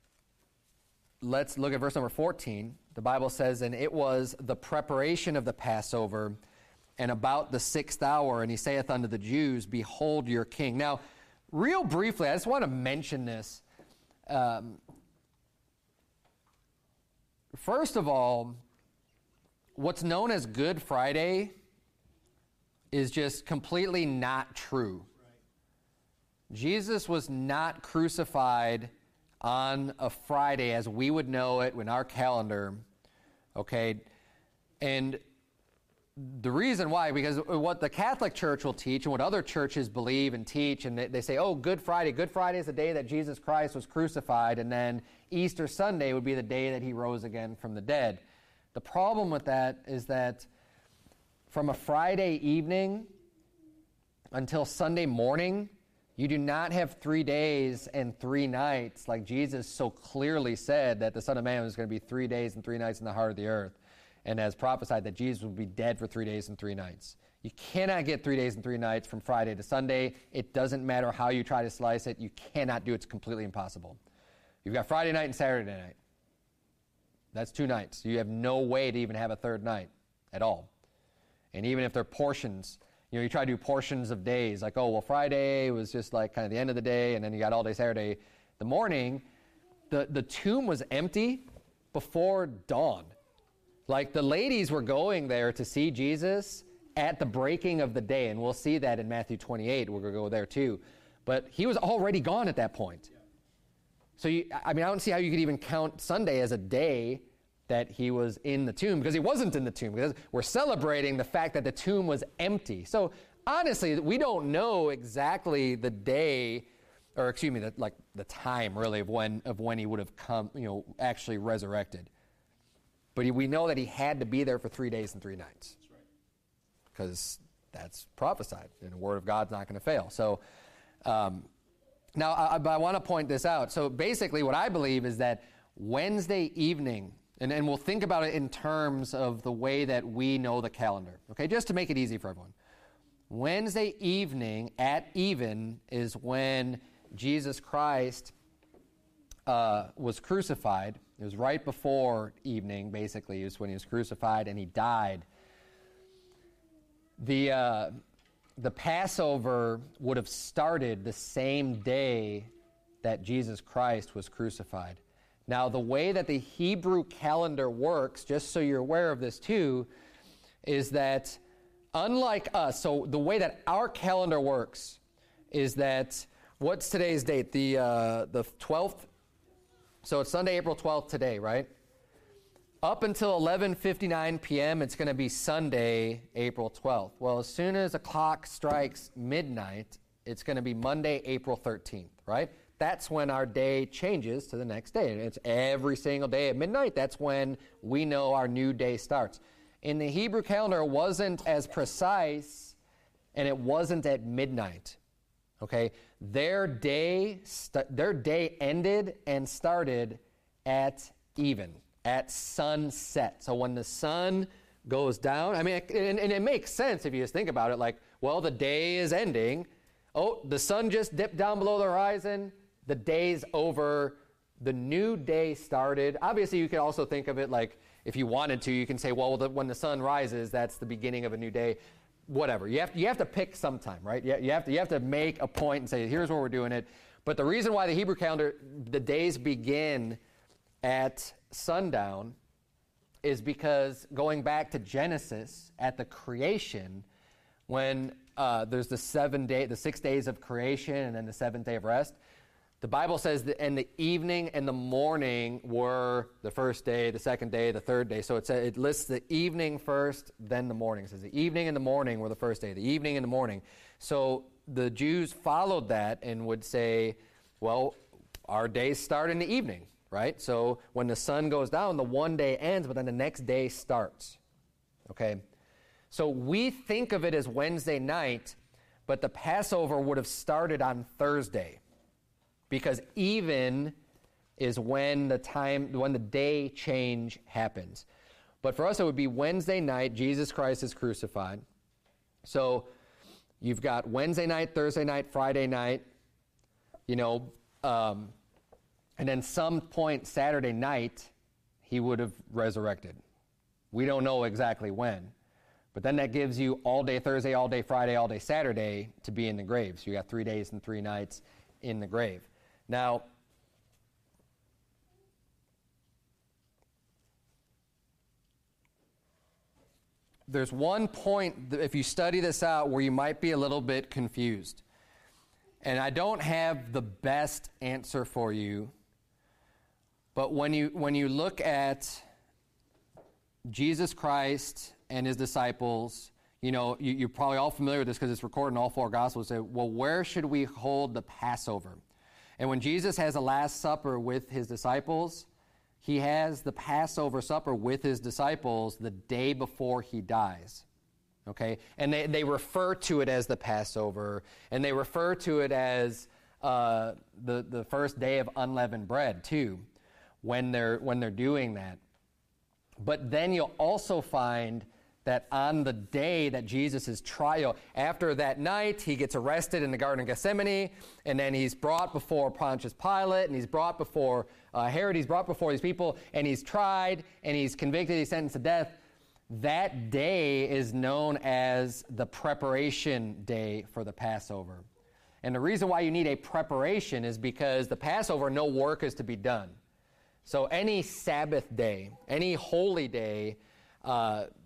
[SPEAKER 1] let's look at verse number fourteen. The Bible says, "And it was the preparation of the Passover, and about the sixth hour, and he saith unto the Jews, Behold your king." Now, real briefly, I just want to mention this. Um, first of all, what's known as Good Friday is just completely not true. Right. Jesus was not crucified on a Friday as we would know it in our calendar, okay? And the reason why, because what the Catholic Church will teach and what other churches believe and teach, and they, they say, oh, Good Friday. Good Friday is the day that Jesus Christ was crucified, and then Easter Sunday would be the day that he rose again from the dead. The problem with that is that from a Friday evening until Sunday morning, you do not have three days and three nights like Jesus so clearly said that the Son of Man was going to be three days and three nights in the heart of the earth, and has prophesied that Jesus would be dead for three days and three nights. You cannot get three days and three nights from Friday to Sunday. It doesn't matter how you try to slice it. You cannot do it. It's completely impossible. You've got Friday night and Saturday night. That's two nights. You have no way to even have a third night at all. And even if they're portions, you know, you try to do portions of days, like, oh, well, Friday was just like kind of the end of the day, and then you got all day Saturday. The morning, the, the tomb was empty before dawn. Like, the ladies were going there to see Jesus at the breaking of the day, and we'll see that in Matthew twenty-eight. We're going to go there too. But he was already gone at that point. Yeah. So, you, I mean, I don't see how you could even count Sunday as a day that he was in the tomb, because he wasn't in the tomb, because we're celebrating the fact that the tomb was empty. So, honestly, we don't know exactly the day, or excuse me, the, like the time, really, of when of when he would have come, you know, actually resurrected. But he, we know that he had to be there for three days and three nights. That's right. Because that's prophesied, and the word of God's not going to fail. So, um, now, I, I want to point this out. So, basically, what I believe is that Wednesday evening, and, and we'll think about it in terms of the way that we know the calendar, okay, just to make it easy for everyone. Wednesday evening at even is when Jesus Christ uh, was crucified. It was right before evening, basically, is when he was crucified and he died. The, uh, the Passover would have started the same day that Jesus Christ was crucified. Now, the way that the Hebrew calendar works, just so you're aware of this too, is that unlike us, so the way that our calendar works is that, what's today's date? The uh, the twelfth? So it's Sunday, April twelfth today, right? Up until eleven fifty-nine p.m., it's going to be Sunday, April twelfth. Well, as soon as the clock strikes midnight, it's going to be Monday, April thirteenth, right? That's when our day changes to the next day. And it's every single day at midnight. That's when we know our new day starts. In the Hebrew calendar, it wasn't as precise, and it wasn't at midnight. Okay? Their day, st- their day ended and started at even, at sunset. So when the sun goes down, I mean, and, and it makes sense if you just think about it, like, well, the day is ending. Oh, the sun just dipped down below the horizon. The day's over. The new day started. Obviously, you could also think of it like, if you wanted to, you can say, well, the, when the sun rises, that's the beginning of a new day. Whatever. You have, you have to pick some time, right? You, you, have to, you have to make a point and say, here's where we're doing it. But the reason why the Hebrew calendar, the days begin at sundown, is because going back to Genesis, at the creation, when uh, there's the seven day, the six days of creation and then the seventh day of rest, the Bible says that in the evening and the morning were the first day, the second day, the third day. So it, says, it lists the evening first, then the morning. It says the evening and the morning were the first day, the evening and the morning. So the Jews followed that and would say, well, our days start in the evening, right? So when the sun goes down, the one day ends, but then the next day starts, okay? So we think of it as Wednesday night, but the Passover would have started on Thursday, because even is when the time, when the day change happens. But for us, it would be Wednesday night, Jesus Christ is crucified. So you've got Wednesday night, Thursday night, Friday night, you know, um, and then some point Saturday night, he would have resurrected. We don't know exactly when. But then that gives you all day Thursday, all day Friday, all day Saturday to be in the grave. So you got three days and three nights in the grave. Now, there's one point, if you study this out, where you might be a little bit confused. And I don't have the best answer for you, but when you when you look at Jesus Christ and his disciples, you know, you, you're probably all familiar with this because it's recorded in all four Gospels. Say, well, where should we hold the Passover? And when Jesus has a Last Supper with his disciples, he has the Passover supper with his disciples the day before he dies. Okay? And they, they refer to it as the Passover, and they refer to it as uh, the, the first day of unleavened bread, too, when they're, when they're doing that. But then you'll also find that on the day that Jesus' trial, after that night, he gets arrested in the Garden of Gethsemane, and then he's brought before Pontius Pilate, and he's brought before uh, Herod, he's brought before these people, and he's tried, and he's convicted, he's sentenced to death. That day is known as the preparation day for the Passover. And the reason why you need a preparation is because the Passover, no work is to be done. So any Sabbath day, any holy day, uh,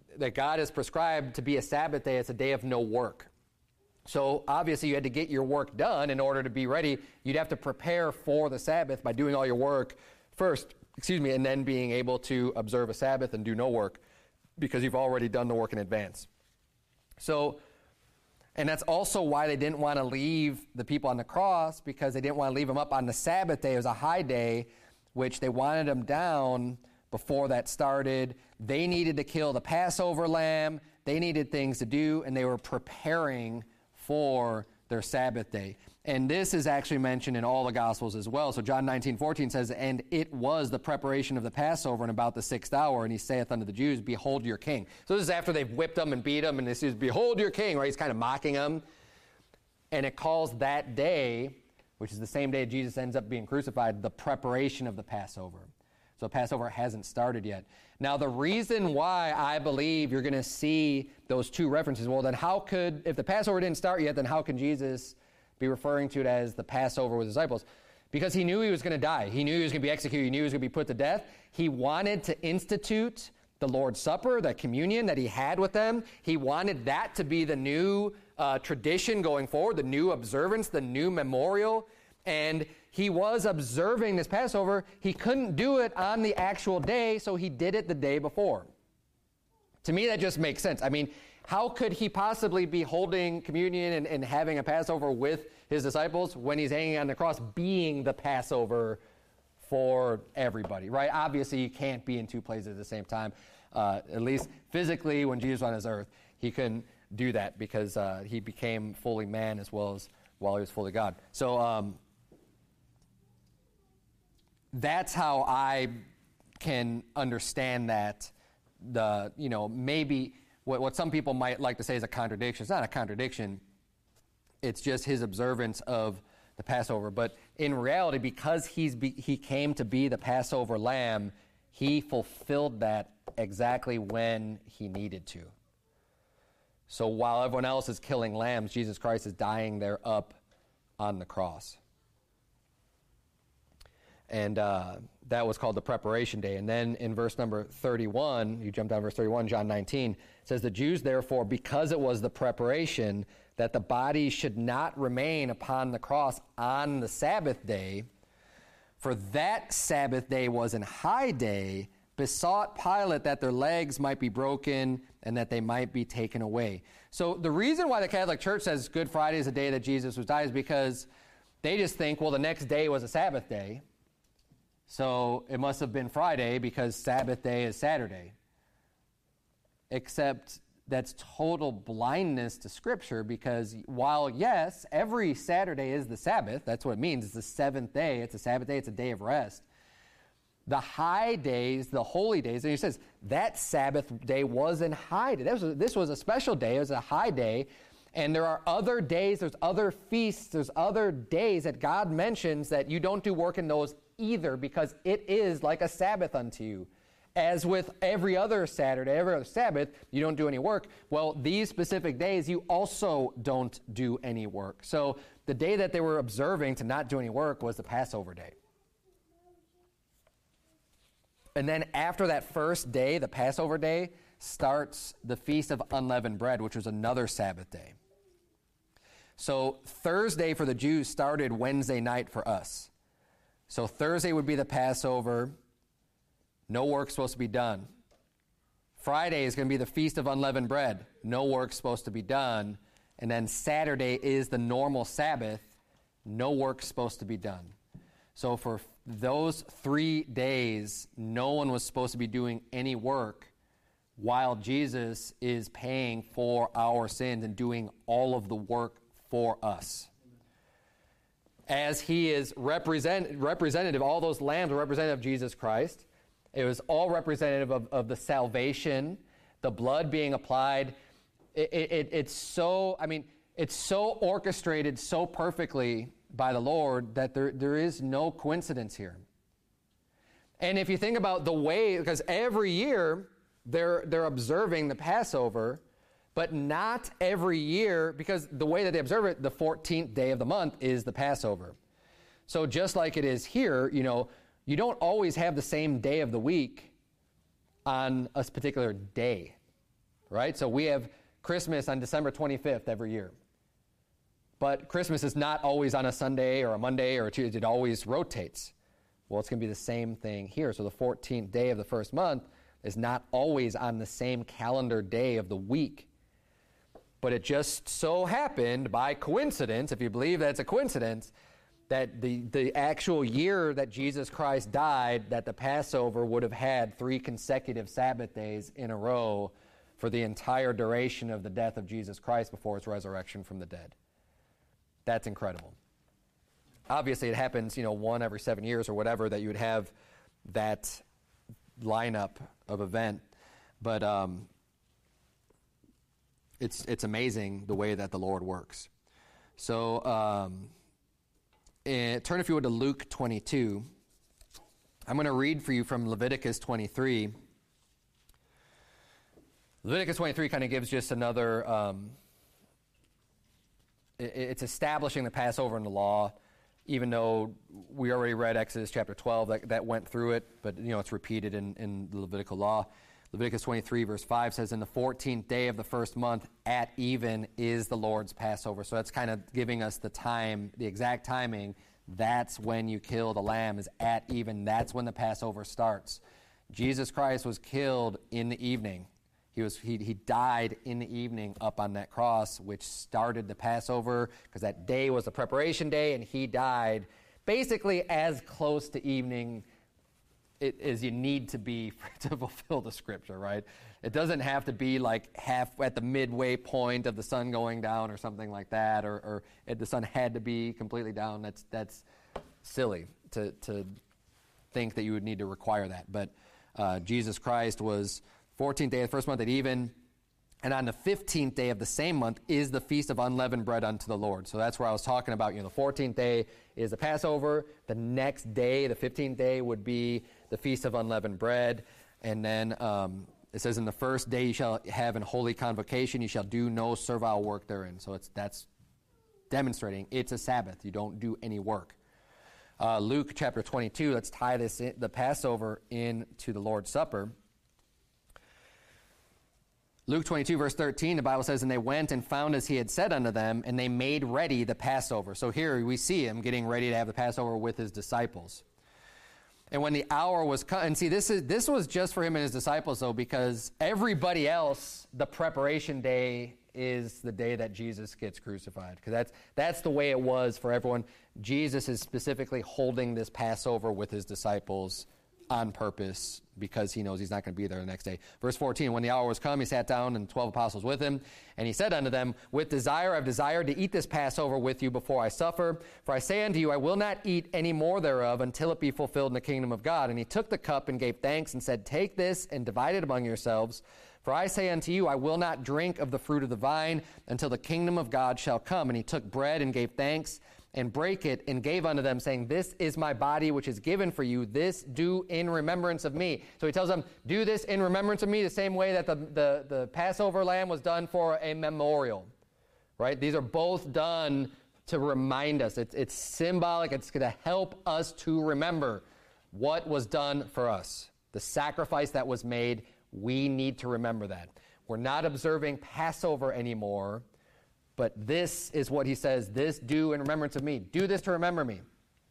[SPEAKER 1] that God has prescribed to be a Sabbath day. It's a day of no work. So obviously you had to get your work done in order to be ready. You'd have to prepare for the Sabbath by doing all your work first, excuse me, and then being able to observe a Sabbath and do no work because you've already done the work in advance. So, and that's also why they didn't want to leave the people on the cross, because they didn't want to leave them up on the Sabbath day. It was a high day, which they wanted them down before that started. They needed to kill the Passover lamb. They needed things to do, and they were preparing for their Sabbath day. And this is actually mentioned in all the Gospels as well. So John nineteen fourteen says, and it was the preparation of the Passover in about the sixth hour, and he saith unto the Jews, behold your king. So this is after they've whipped them and beat them, and this is, behold your king, right? He's kind of mocking them. And it calls that day, which is the same day Jesus ends up being crucified, the preparation of the Passover. So Passover hasn't started yet. Now, the reason why I believe you're going to see those two references, well, then how could, if the Passover didn't start yet, then how can Jesus be referring to it as the Passover with his disciples? Because he knew he was going to die. He knew he was going to be executed. He knew he was going to be put to death. He wanted to institute the Lord's Supper, the communion that he had with them. He wanted that to be the new uh, tradition going forward, the new observance, the new memorial. And he was observing this Passover. He couldn't do it on the actual day, so he did it the day before. To me, that just makes sense. I mean, how could he possibly be holding communion and, and having a Passover with his disciples when he's hanging on the cross, being the Passover for everybody, right? Obviously, you can't be in two places at the same time. Uh, at least physically, when Jesus was on this earth, he couldn't do that because uh, he became fully man as well as while he was fully God. So um, that's how I can understand that. The you know maybe what, what some people might like to say is a contradiction. It's not a contradiction. It's just his observance of the Passover. But in reality, because he's be, he came to be the Passover lamb, he fulfilled that exactly when he needed to. So while everyone else is killing lambs, Jesus Christ is dying there up on the cross. And uh, that was called the preparation day. And then in verse number thirty-one, you jump down to verse thirty-one, John nineteen, it says, the Jews therefore, because it was the preparation, that the body should not remain upon the cross on the Sabbath day, for that Sabbath day was an high day, besought Pilate that their legs might be broken and that they might be taken away. So the reason why the Catholic Church says Good Friday is the day that Jesus was died is because they just think, well, the next day was a Sabbath day. So it must have been Friday because Sabbath day is Saturday. Except that's total blindness to Scripture, because while, yes, every Saturday is the Sabbath, that's what it means. It's the seventh day. It's a Sabbath day. It's a day of rest. The high days, the holy days, and he says that Sabbath day was an high day. This was, this was a special day. It was a high day. And there are other days, there's other feasts, there's other days that God mentions that you don't do work in those either, because it is like a Sabbath unto you. As with every other Saturday, every other Sabbath, you don't do any work. Well, these specific days, you also don't do any work. So the day that they were observing to not do any work was the Passover day. And then after that first day, the Passover day, starts the Feast of Unleavened Bread, which was another Sabbath day. So Thursday for the Jews started Wednesday night for us. So Thursday would be the Passover. No work supposed to be done. Friday is going to be the Feast of Unleavened Bread. No work supposed to be done. And then Saturday is the normal Sabbath. No work supposed to be done. So for those three days, no one was supposed to be doing any work while Jesus is paying for our sins and doing all of the work for us. As he is represent, representative, all those lambs are representative of Jesus Christ. It was all representative of, of the salvation, the blood being applied. It, it, it's so, I mean, it's so orchestrated so perfectly by the Lord that there, there is no coincidence here. And if you think about the way, because every year they're, they're observing the Passover, but not every year, because the way that they observe it, the fourteenth day of the month is the Passover. So just like it is here, you know, you don't always have the same day of the week on a particular day. right? So we have Christmas on December twenty-fifth every year. But Christmas is not always on a Sunday or a Monday or a Tuesday. It always rotates. Well, it's going to be the same thing here. So the fourteenth day of the first month is not always on the same calendar day of the week. But it just so happened by coincidence, if you believe that's a coincidence, that the, the actual year that Jesus Christ died, that the Passover would have had three consecutive Sabbath days in a row for the entire duration of the death of Jesus Christ before his resurrection from the dead. That's incredible. Obviously, it happens, you know, one every seven years or whatever that you would have that lineup of event. But um, it's it's amazing the way that the Lord works. So um, and turn, if you would, to Luke twenty-two. I'm going to read for you from Leviticus twenty-three. Leviticus twenty-three kind of gives just another... Um, It's establishing the Passover in the law, even though we already read Exodus chapter twelve that, that went through it, but you know it's repeated in, in the Levitical law. Leviticus twenty-three verse five says, "In the fourteenth day of the first month at even is the Lord's Passover." So that's kind of giving us the time, the exact timing. That's when you kill the lamb, is at even. That's when the Passover starts. Jesus Christ was killed in the evening. He was he, he died in the evening up on that cross, which started the Passover, because that day was the preparation day, and he died basically as close to evening it, as you need to be to fulfill the Scripture, right? It doesn't have to be like half at the midway point of the sun going down or something like that, or, or if the sun had to be completely down. That's that's silly to to think that you would need to require that. But uh, Jesus Christ was fourteenth day of the first month at even, and on the fifteenth day of the same month is the Feast of Unleavened Bread unto the Lord. So that's where I was talking about, you know, the fourteenth day is the Passover. The next day, the fifteenth day, would be the Feast of Unleavened Bread. And then um, it says, "In the first day you shall have an holy convocation. You shall do no servile work therein." So it's that's demonstrating it's a Sabbath. You don't do any work. Uh, Luke chapter twenty-two, let's tie this in, the Passover into the Lord's Supper. Luke twenty-two, verse thirteen, the Bible says, "And they went and found as he had said unto them, and they made ready the Passover." So here we see him getting ready to have the Passover with his disciples. And when the hour was come, and see, this is this was just for him and his disciples, though, because everybody else, the preparation day is the day that Jesus gets crucified. Because that's that's the way it was for everyone. Jesus is specifically holding this Passover with his disciples on purpose, because he knows he's not going to be there the next day. Verse fourteen, "When the hour was come, he sat down, and twelve apostles with him. And he said unto them, With desire I have desired to eat this Passover with you before I suffer. For I say unto you, I will not eat any more thereof until it be fulfilled in the kingdom of God. And he took the cup and gave thanks and said, Take this and divide it among yourselves. For I say unto you, I will not drink of the fruit of the vine until the kingdom of God shall come. And he took bread and gave thanks and brake it, and gave unto them, saying, This is my body which is given for you. This do in remembrance of me." So he tells them, do this in remembrance of me, the same way that the, the, the Passover lamb was done for a memorial. Right? These are both done to remind us. It's, it's symbolic. It's going to help us to remember what was done for us. The sacrifice that was made, we need to remember that. We're not observing Passover anymore, but this is what he says, "This do in remembrance of me." Do this to remember me. Amen.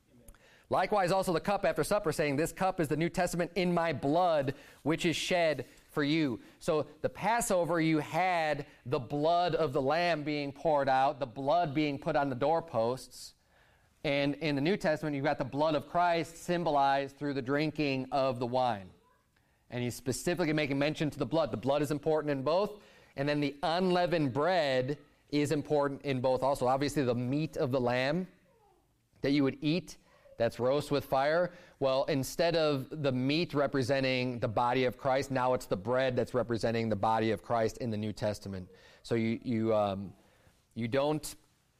[SPEAKER 1] "Likewise also the cup after supper, saying, This cup is the New Testament in my blood, which is shed for you." So the Passover, you had the blood of the lamb being poured out, the blood being put on the doorposts. And in the New Testament, you've got the blood of Christ symbolized through the drinking of the wine. And he's specifically making mention to the blood. The blood is important in both. And then the unleavened bread is important in both also. Obviously, the meat of the lamb that you would eat, that's roast with fire. Well, instead of the meat representing the body of Christ, now it's the bread that's representing the body of Christ in the New Testament. So you you um, you don't.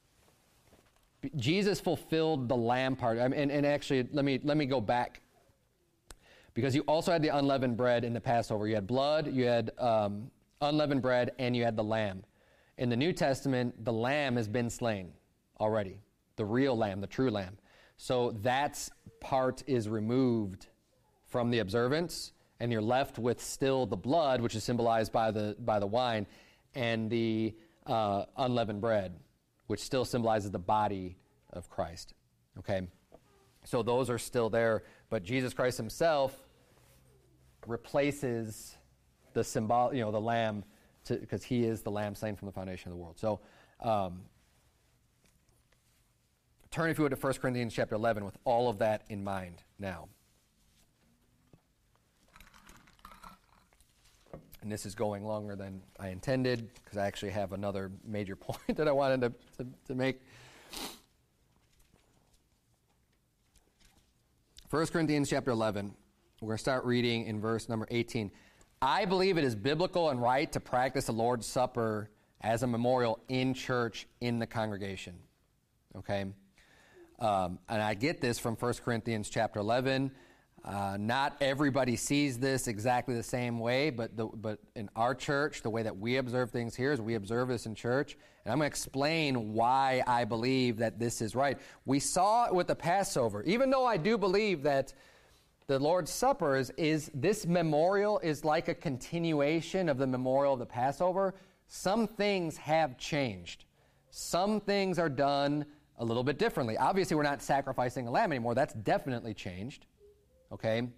[SPEAKER 1] Jesus fulfilled the lamb part, I mean, and, and actually, let me let me go back, because you also had the unleavened bread in the Passover. You had blood, you had um, unleavened bread, and you had the lamb. In the New Testament, the lamb has been slain already, the real lamb, the true lamb. So that part is removed from the observance, And you're left with still the blood, which is symbolized by the by the wine, and the uh, unleavened bread, which still symbolizes the body of Christ. Okay? So those are still there, but Jesus Christ himself replaces the symbol, you know, the lamb, because he is the lamb slain from the foundation of the world. So um, turn, if you would, to First Corinthians chapter eleven with all of that in mind now. And this is going longer than I intended, because I actually have another major point that I wanted to, to, to make. First Corinthians chapter eleven, we're going to start reading in verse number eighteen. I believe it is biblical and right to practice the Lord's Supper as a memorial in church, in the congregation. Okay? Um, and I get this from First Corinthians chapter eleven. Uh, not everybody sees this exactly the same way, but the, but in our church, the way that we observe things here is we observe this in church. And I'm going to explain why I believe that this is right. We saw it with the Passover. Even though I do believe that the Lord's Supper is, is this memorial is like a continuation of the memorial of the Passover, some things have changed. Some things are done a little bit differently. Obviously, we're not sacrificing a lamb anymore. That's definitely changed. Okay?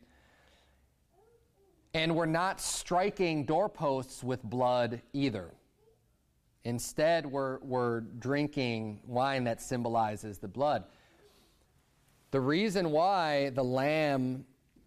[SPEAKER 1] And we're not striking doorposts with blood either. Instead, we're, we're drinking wine that symbolizes the blood. The reason why the lamb,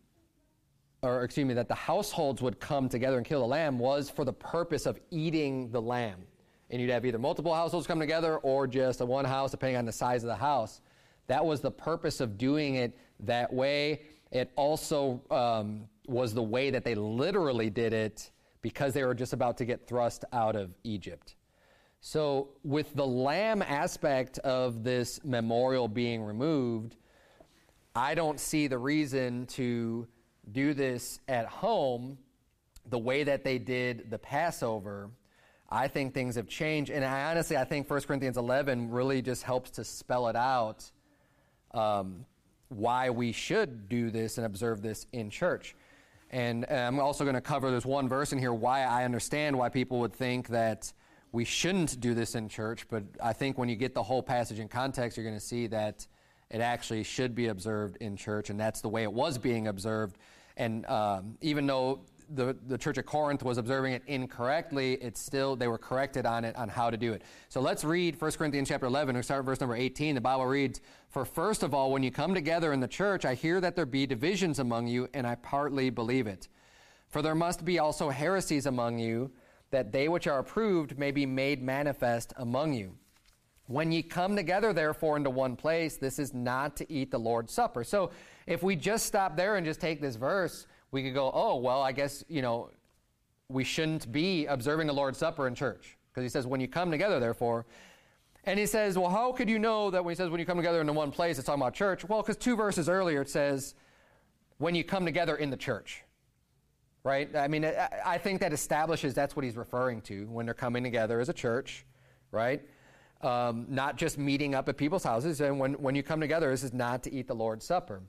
[SPEAKER 1] or excuse me, that the households would come together and kill the lamb was for the purpose of eating the lamb. And you'd have either multiple households come together or just a one house, depending on the size of the house. That was the purpose of doing it that way. It also um, was the way that they literally did it because they were just about to get thrust out of Egypt. So with the lamb aspect of this memorial being removed, I don't see the reason to do this at home the way that they did the Passover. I think things have changed. And I honestly, I think First Corinthians eleven really just helps to spell it out, um, why we should do this and observe this in church. And uh, I'm also going to cover, there's one verse in here, why I understand why people would think that we shouldn't do this in church, but I think when you get the whole passage in context, you're going to see that it actually should be observed in church, and that's the way it was being observed. And um, even though the, the church of Corinth was observing it incorrectly, it's still, they were corrected on it, on how to do it. So let's read First Corinthians chapter eleven. We start at verse number eighteen. The Bible reads, "For first of all, when you come together in the church, I hear that there be divisions among you, and I partly believe it. For there must be also heresies among you, that they which are approved may be made manifest among you. When ye come together, therefore, into one place, this is not to eat the Lord's Supper." So if we just stop there and just take this verse, we could go, oh, well, I guess, you know, we shouldn't be observing the Lord's Supper in church. Because he says, when you come together, therefore. And he says, well, how could you know that when he says, when you come together into one place, it's talking about church? Well, because two verses earlier it says, when you come together in the church. Right? I mean, I, I think that establishes that's what he's referring to when they're coming together as a church. Right? Um, not just meeting up at people's houses. And when, when you come together, this is not to eat the Lord's Supper.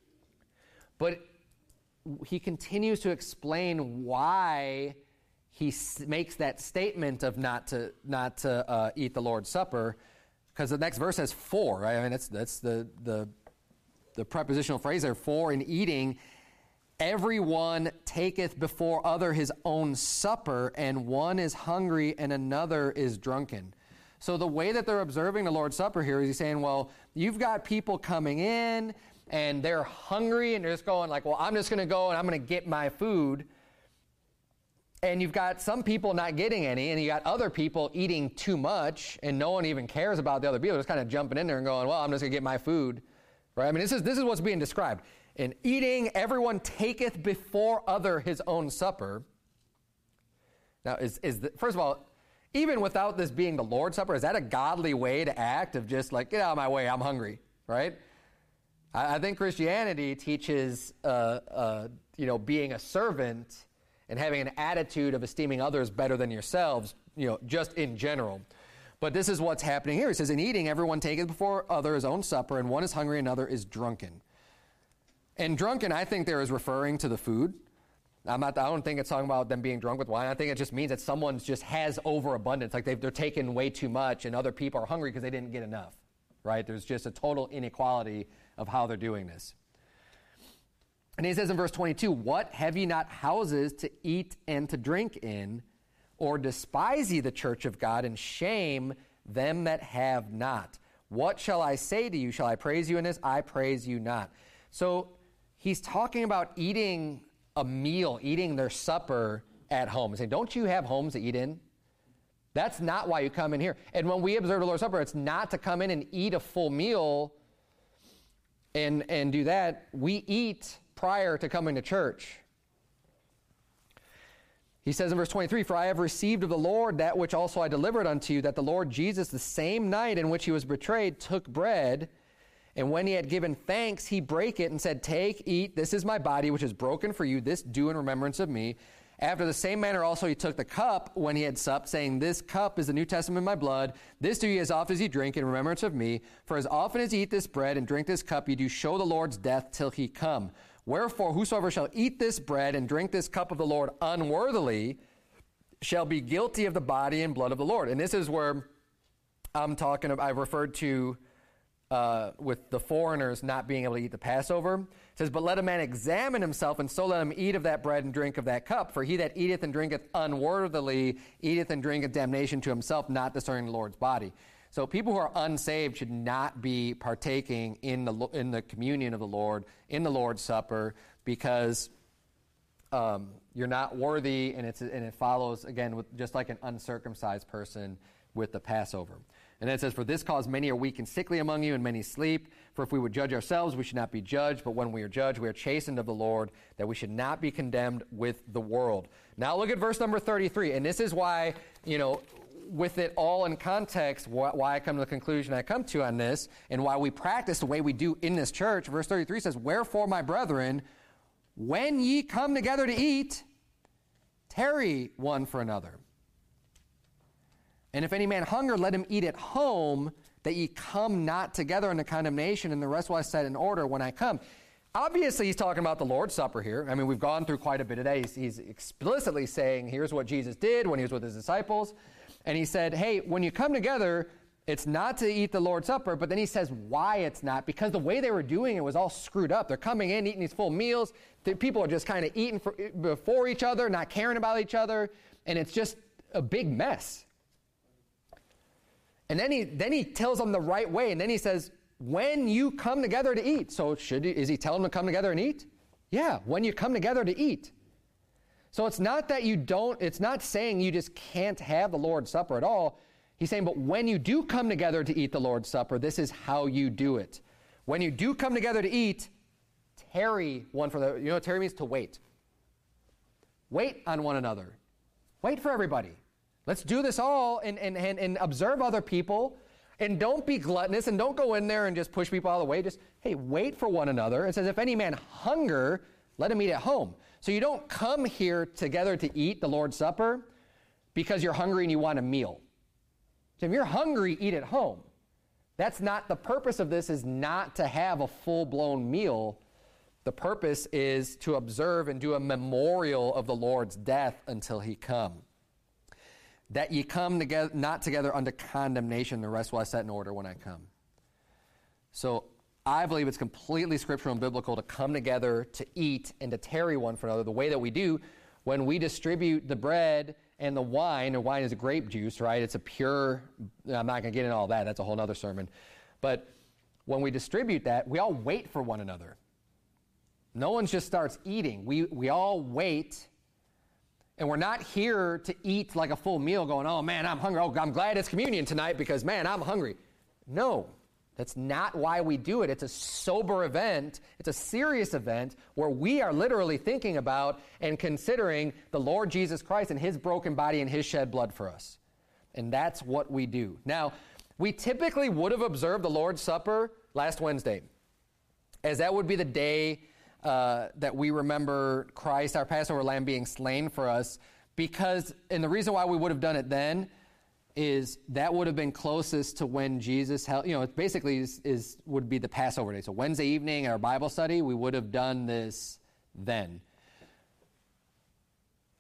[SPEAKER 1] But he continues to explain why he s- makes that statement of not to not to uh, eat the Lord's Supper, because the next verse says for. Right? I mean, that's that's the the the prepositional phrase there. For in eating, everyone taketh before other his own supper, and one is hungry and another is drunken. So the way that they're observing the Lord's Supper here is he's saying, well, you've got people coming in, and they're hungry, and they're just going like, well, I'm just going to go and I'm going to get my food. And you've got some people not getting any, and you got other people eating too much, and no one even cares about the other people. They're just kind of jumping in there and going, well, I'm just going to get my food. Right? I mean, this is this is what's being described. In eating, everyone taketh before other his own supper. Now, is is the, first of all, even without this being the Lord's Supper, is that a godly way to act, of just like, get out of my way, I'm hungry, right? I, I think Christianity teaches, uh, uh, you know, being a servant and having an attitude of esteeming others better than yourselves, you know, just in general. But this is what's happening here. It says, in eating, everyone taketh before other his own supper, and one is hungry, another is drunken. And drunken, I think there is referring to the food. I'm not, I don't think it's talking about them being drunk with wine. I think it just means that someone just has overabundance, like they've, they're taking way too much, and other people are hungry because they didn't get enough, right? There's just a total inequality of how they're doing this. And he says in verse twenty-two, what, have ye not houses to eat and to drink in? Or despise ye the church of God, and shame them that have not? What shall I say to you? Shall I praise you in this? I praise you not. So he's talking about eating a meal, eating their supper at home. He's saying, don't you have homes to eat in? That's not why you come in here. And when we observe the Lord's Supper, it's not to come in and eat a full meal and, and do that. We eat prior to coming to church. He says in verse twenty-three, for I have received of the Lord that which also I delivered unto you, that the Lord Jesus, the same night in which he was betrayed, took bread, and when he had given thanks, he brake it and said, take, eat, this is my body, which is broken for you. This do in remembrance of me. After the same manner also he took the cup when he had supped, saying, this cup is the New Testament in my blood. This do ye as often as ye drink in remembrance of me. For as often as ye eat this bread and drink this cup, ye do show the Lord's death till he come. Wherefore, whosoever shall eat this bread and drink this cup of the Lord unworthily shall be guilty of the body and blood of the Lord. And this is where I'm talking about, I referred to uh, with the foreigners not being able to eat the Passover. It says, but let a man examine himself, and so let him eat of that bread and drink of that cup. For he that eateth and drinketh unworthily eateth and drinketh damnation to himself, not discerning the Lord's body. So people who are unsaved should not be partaking in the in the communion of the Lord, in the Lord's Supper, because um, you're not worthy, and it's and it follows, again, with just like an uncircumcised person with the Passover. And then it says, for this cause many are weak and sickly among you, and many sleep. For if we would judge ourselves, we should not be judged. But when we are judged, we are chastened of the Lord, that we should not be condemned with the world. Now look at verse number thirty-three. And this is why, you know, with it all in context, why I come to the conclusion I come to on this, and why we practice the way we do in this church. Verse thirty-three says, wherefore, my brethren, when ye come together to eat, tarry one for another. And if any man hunger, let him eat at home, that ye come not together into condemnation, and the rest will I set in order when I come. Obviously, he's talking about the Lord's Supper here. I mean, we've gone through quite a bit of that. He's, he's explicitly saying, here's what Jesus did when he was with his disciples. And he said, hey, when you come together, it's not to eat the Lord's Supper, but then he says why it's not, because the way they were doing it was all screwed up. They're coming in, eating these full meals. The people are just kind of eating for, before each other, not caring about each other, and it's just a big mess. And then he then he tells them the right way, and then he says, when you come together to eat. So should he, is he telling them to come together and eat? Yeah, when you come together to eat. So it's not that you don't, it's not saying you just can't have the Lord's Supper at all. He's saying, but when you do come together to eat the Lord's Supper, this is how you do it. When you do come together to eat, tarry one for the, you know what tarry means? To wait. Wait on one another. Wait for everybody. Let's do this all and, and, and, and observe other people. And don't be gluttonous, and don't go in there and just push people out of the way. Just, hey, wait for one another. It says, if any man hunger, let him eat at home. So you don't come here together to eat the Lord's Supper because you're hungry and you want a meal. So if you're hungry, eat at home. That's not, the purpose of this is not to have a full-blown meal. The purpose is to observe and do a memorial of the Lord's death until he come. That ye come together, not together unto condemnation, the rest will I set in order when I come. So I believe it's completely scriptural and biblical to come together to eat and to tarry one for another the way that we do when we distribute the bread and the wine. And wine is a grape juice, right? It's a pure, I'm not going to get into all that. That's a whole other sermon. But when we distribute that, we all wait for one another. No one just starts eating. We, we all wait. And we're not here to eat like a full meal going, oh, man, I'm hungry. Oh, I'm glad it's communion tonight because, man, I'm hungry. No, that's not why we do it. It's a sober event. It's a serious event where we are literally thinking about and considering the Lord Jesus Christ and his broken body and his shed blood for us. And that's what we do. Now, we typically would have observed the Lord's Supper last Wednesday, as that would be the day Uh, that we remember Christ, our Passover lamb, being slain for us, because, and the reason why we would have done it then is that would have been closest to when Jesus held, you know, it basically is, is would be the Passover day. So Wednesday evening, our Bible study, we would have done this then.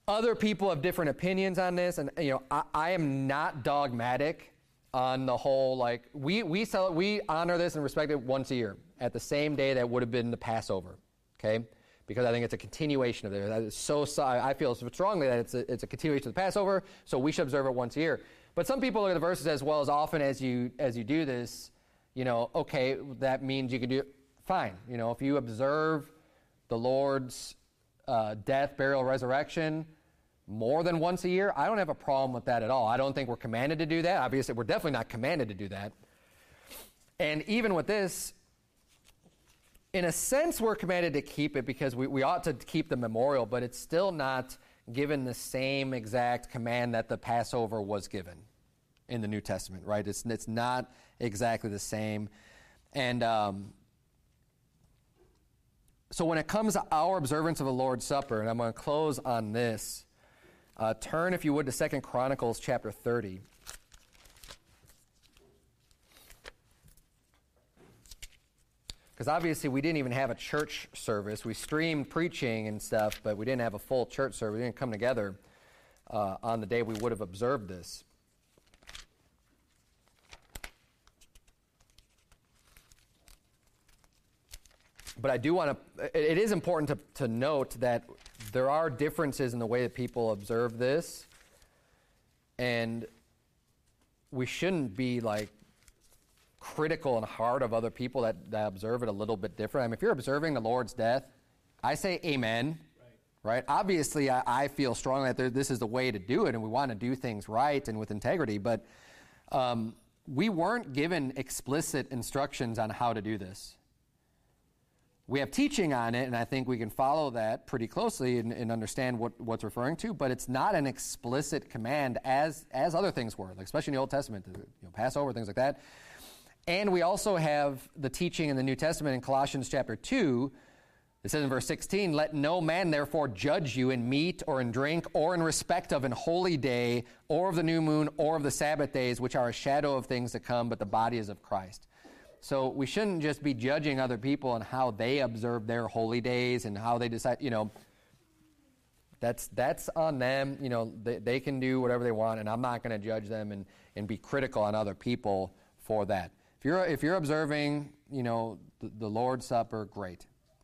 [SPEAKER 1] other people have different opinions on this, and you know, I, I am not dogmatic on the whole. Like we we sell, we honor this and respect it once a year at the same day that would have been the Passover. Okay, because I think it's a continuation of it. That is so, so I feel strongly that it's a, it's a continuation of the Passover, so we should observe it once a year. But some people look at the verses as well as often as you as you do this, you know, okay, that means you can do it. Fine. You know, if you observe the Lord's uh, death, burial, resurrection more than once a year, I don't have a problem with that at all. I don't think we're commanded to do that. Obviously, we're definitely not commanded to do that. And even with this, in a sense, we're commanded to keep it because we, we ought to keep the memorial, but it's still not given the same exact command that the Passover was given in the New Testament, right? It's, it's not exactly the same. And um, so when it comes to our observance of the Lord's Supper, and I'm going to close on this, uh, turn, if you would, to Second Chronicles chapter thirty. Because obviously we didn't even have a church service. We streamed preaching and stuff, but we didn't have a full church service. We didn't come together uh, on the day we would have observed this. But I do want to, it is important to, to note that there are differences in the way that people observe this. And we shouldn't be like critical and hard of other people that, that observe it a little bit different. I mean, if you're observing the Lord's death, I say amen, right? right? Obviously, I, I feel strongly that there, this is the way to do it, and we want to do things right and with integrity, but um, we weren't given explicit instructions on how to do this. We have teaching on it, and I think we can follow that pretty closely and, and understand what, what's referring to, but it's not an explicit command as as other things were, like especially in the Old Testament, you know, Passover, things like that. And we also have the teaching in the New Testament in Colossians chapter two. It says in verse sixteen, "Let no man therefore judge you in meat or in drink or in respect of an holy day or of the new moon or of the Sabbath days, which are a shadow of things to come, but the body is of Christ." So we shouldn't just be judging other people on how they observe their holy days and how they decide, you know, that's that's on them. You know, they, they can do whatever they want, and I'm not going to judge them and, and be critical on other people for that. If you're if you're observing, you know, the, the Lord's Supper, great.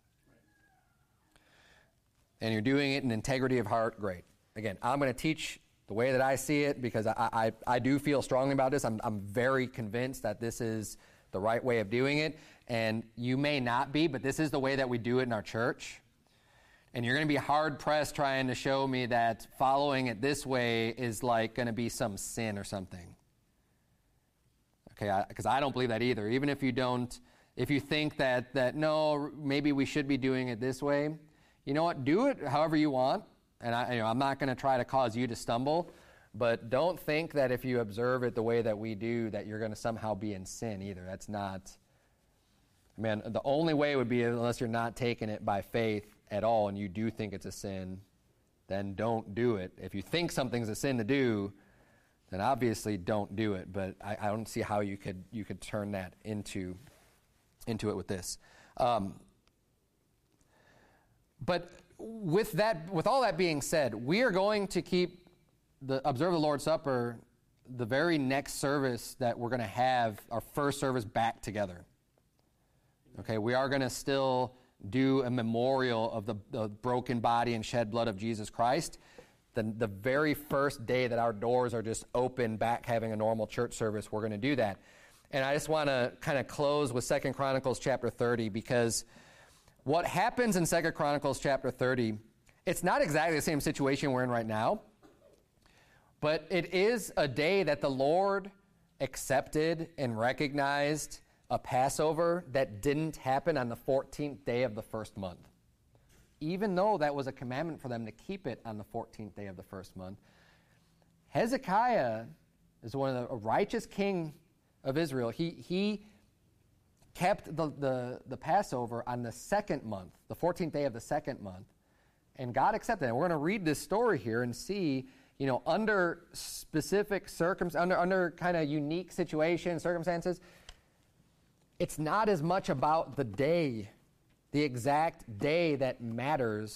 [SPEAKER 1] And you're doing it in integrity of heart, great. Again, I'm going to teach the way that I see it because I, I, I do feel strongly about this. I'm I'm very convinced that this is the right way of doing it, and you may not be, but this is the way that we do it in our church. And you're going to be hard-pressed trying to show me that following it this way is like going to be some sin or something. Okay, because I, I don't believe that either. Even if you don't, if you think that, that, no, maybe we should be doing it this way, you know what, do it however you want, and I, you know, I'm not going to try to cause you to stumble. But don't think that if you observe it the way that we do, that you're going to somehow be in sin either. That's not, I mean, the only way would be unless you're not taking it by faith at all and you do think it's a sin, then don't do it. If you think something's a sin to do, then obviously don't do it. But I, I don't see how you could you could turn that into, into it with this. Um, but with that, with all that being said, we are going to keep The, observe the Lord's Supper, the very next service that we're going to have, our first service back together. Okay, we are going to still do a memorial of the, the broken body and shed blood of Jesus Christ. The, the very first day that our doors are just open back having a normal church service, we're going to do that. And I just want to kind of close with Second Chronicles chapter thirty, because what happens in Second Chronicles chapter thirty, it's not exactly the same situation we're in right now. But it is a day that the Lord accepted and recognized a Passover that didn't happen on the fourteenth day of the first month. Even though that was a commandment for them to keep it on the fourteenth day of the first month, Hezekiah is one of the a righteous king of Israel. He he kept the, the, the Passover on the second month, the fourteenth day of the second month, and God accepted it. We're going to read this story here and see, you know, under specific circumstances, under, under kind of unique situations, circumstances, it's not as much about the day, the exact day that matters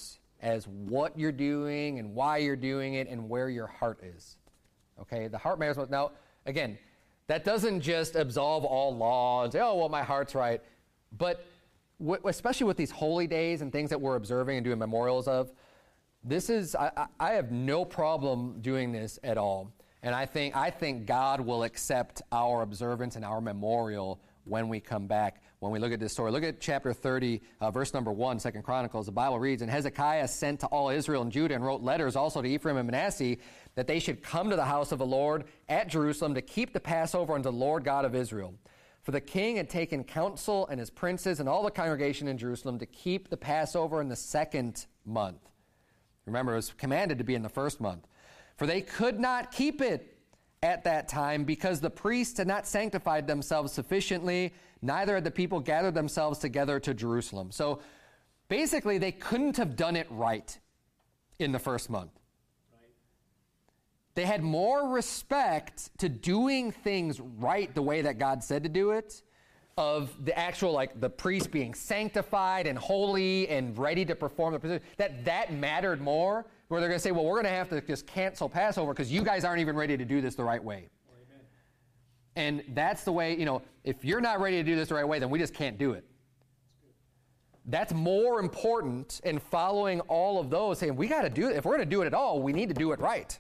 [SPEAKER 1] as what you're doing and why you're doing it and where your heart is. Okay, the heart matters most. Now, again, that doesn't just absolve all law and say, oh, well, my heart's right. But w- especially with these holy days and things that we're observing and doing memorials of, this is, I, I have no problem doing this at all. And I think I think God will accept our observance and our memorial when we come back, when we look at this story. Look at chapter thirty, uh, verse number one, Second Chronicles. The Bible reads, and Hezekiah sent to all Israel and Judah and wrote letters also to Ephraim and Manasseh that they should come to the house of the Lord at Jerusalem to keep the Passover unto the Lord God of Israel. For the king had taken counsel and his princes and all the congregation in Jerusalem to keep the Passover in the second month. Remember, it was commanded to be in the first month. For they could not keep it at that time because the priests had not sanctified themselves sufficiently, neither had the people gathered themselves together to Jerusalem. So basically, they couldn't have done it right in the first month. Right. They had more respect to doing things right the way that God said to do it, of the actual, like, the priest being sanctified and holy and ready to perform the position, that that mattered more, where they're going to say, well, we're going to have to just cancel Passover because you guys aren't even ready to do this the right way. Amen. And that's the way, you know, if you're not ready to do this the right way, then we just can't do it. That's, that's more important in following all of those, saying, we got to do it. If we're going to do it at all, we need to do it right.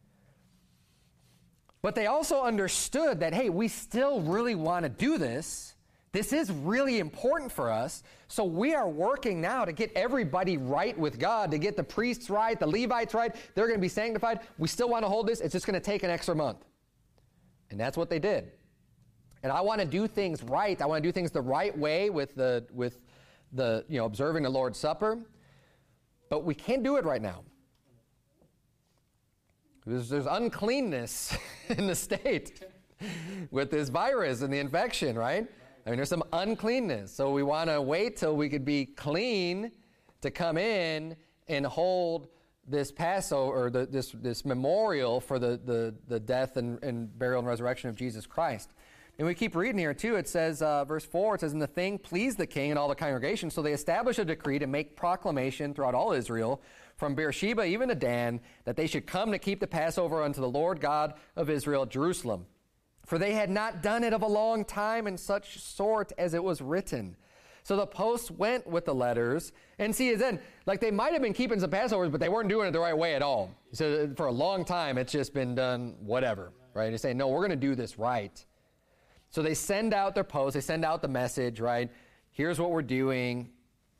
[SPEAKER 1] But they also understood that, hey, we still really want to do this. This is really important for us, so we are working now to get everybody right with God, to get the priests right, the Levites right. They're going to be sanctified. We still want to hold this. It's just going to take an extra month. And that's what they did. And I want to do things right. I want to do things the right way with the, with the, you know, observing the Lord's Supper. But we can't do it right now. There's, there's uncleanness in the state with this virus and the infection, right? I mean, there's some uncleanness. So we want to wait till we could be clean to come in and hold this Passover, or the, this this memorial for the, the, the death and, and burial and resurrection of Jesus Christ. And we keep reading here, too. It says, uh, verse four, it says, and the thing pleased the king and all the congregation, so they established a decree to make proclamation throughout all Israel, from Beersheba even to Dan, that they should come to keep the Passover unto the Lord God of Israel at Jerusalem. For they had not done it of a long time in such sort as it was written. So the posts went with the letters. And see, then, like, they might have been keeping some Passovers, but they weren't doing it the right way at all. So for a long time, it's just been done whatever, right? They say, no, we're going to do this right. So they send out their posts. They send out the message, right? Here's what we're doing.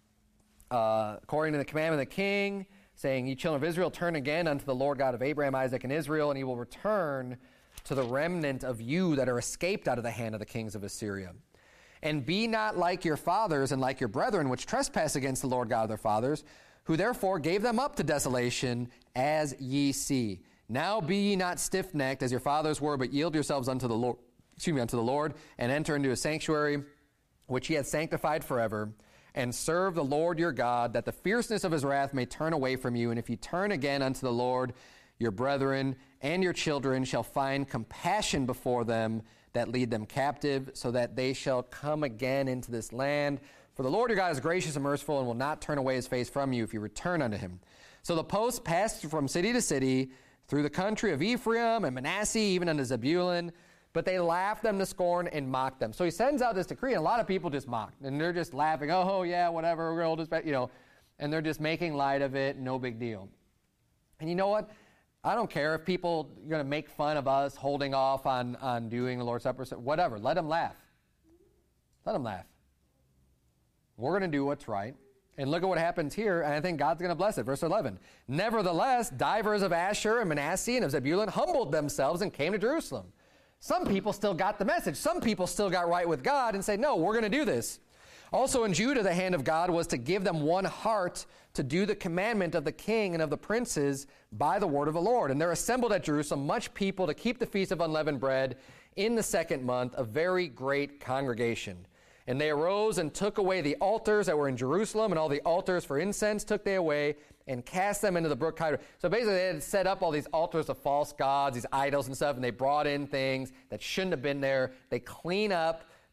[SPEAKER 1] Uh, according to the commandment of the king, saying, ye children of Israel, turn again unto the Lord God of Abraham, Isaac, and Israel, and he will return to the remnant of you that are escaped out of the hand of the kings of Assyria. And be not like your fathers and like your brethren, which trespass against the Lord God of their fathers, who therefore gave them up to desolation, as ye see. Now be ye not stiff-necked, as your fathers were, but yield yourselves unto the Lord, excuse me, unto the Lord, and enter into a sanctuary, which he hath sanctified forever, and serve the Lord your God, that the fierceness of his wrath may turn away from you. And if ye turn again unto the Lord, your brethren and your children shall find compassion before them that lead them captive, so that they shall come again into this land. For the Lord your God is gracious and merciful, and will not turn away his face from you if you return unto him. So the posts passed from city to city, through the country of Ephraim and Manasseh, even unto Zebulun, but they laughed them to scorn and mocked them. So he sends out this decree, and a lot of people just mocked, and they're just laughing, oh, yeah, whatever, we're all just, you know, and they're just making light of it, no big deal. And you know what? I don't care if people are going to make fun of us holding off on, on doing the Lord's Supper, whatever. Let them laugh. Let them laugh. We're going to do what's right. And look at what happens here, and I think God's going to bless it. Verse eleven. Nevertheless, divers of Asher and Manasseh and of Zebulun humbled themselves and came to Jerusalem. Some people still got the message. Some people still got right with God and say, no, we're going to do this. Also in Judah, the hand of God was to give them one heart to do the commandment of the king and of the princes by the word of the Lord. And there assembled at Jerusalem much people to keep the feast of unleavened bread in the second month, a very great congregation. And they arose and took away the altars that were in Jerusalem, and all the altars for incense took they away, and cast them into the brook Kidron. So basically they had set up all these altars of false gods, these idols and stuff, and they brought in things that shouldn't have been there. They clean up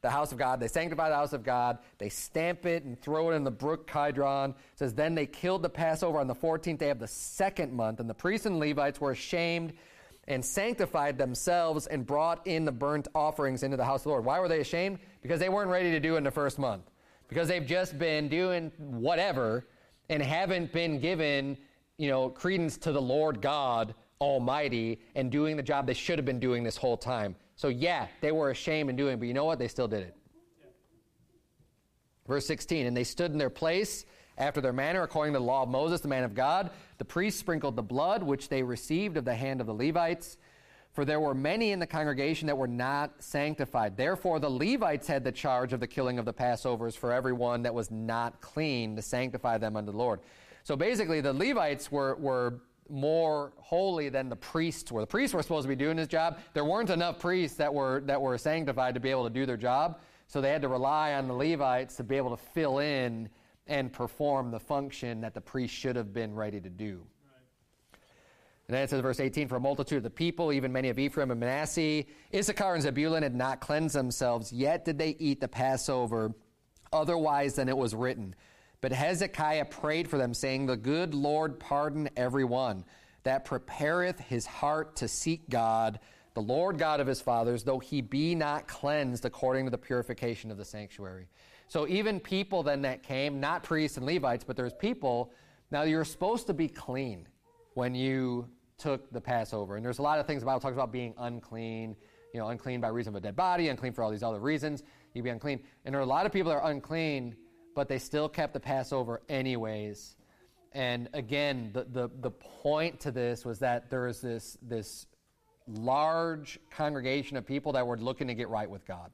[SPEAKER 1] the house of God. They sanctify the house of God. They stamp it and throw it in the brook Kidron. It says, then they killed the Passover on the fourteenth day of the second month. And the priests and Levites were ashamed and sanctified themselves and brought in the burnt offerings into the house of the Lord. Why were they ashamed? Because they weren't ready to do it in the first month. Because they've just been doing whatever and haven't been given, you know, credence to the Lord God Almighty and doing the job they should have been doing this whole time. So yeah, they were ashamed in doing it, but you know what? They still did it. Yeah. Verse sixteen, and they stood in their place after their manner, according to the law of Moses, the man of God. The priests sprinkled the blood, which they received of the hand of the Levites. For there were many in the congregation that were not sanctified. Therefore the Levites had the charge of the killing of the Passovers for everyone that was not clean, to sanctify them unto the Lord. So basically the Levites were, were more holy than the priests were. The priests were supposed to be doing this job. There weren't enough priests that were that were sanctified to be able to do their job, so they had to rely on the Levites to be able to fill in and perform the function that the priests should have been ready to do. Right. And then it says, verse eighteen, for a multitude of the people, even many of Ephraim and Manasseh, Issachar and Zebulun had not cleansed themselves, yet did they eat the Passover otherwise than it was written. But Hezekiah prayed for them, saying, the good Lord pardon every one that prepareth his heart to seek God, the Lord God of his fathers, though he be not cleansed according to the purification of the sanctuary. So even people then that came, not priests and Levites, but there's people, now you're supposed to be clean when you took the Passover. And there's a lot of things the Bible talks about being unclean, you know, unclean by reason of a dead body, unclean for all these other reasons. You be unclean. And there are a lot of people that are unclean, but they still kept the Passover anyways. And again, the, the, the point to this was that there is this, this large congregation of people that were looking to get right with God.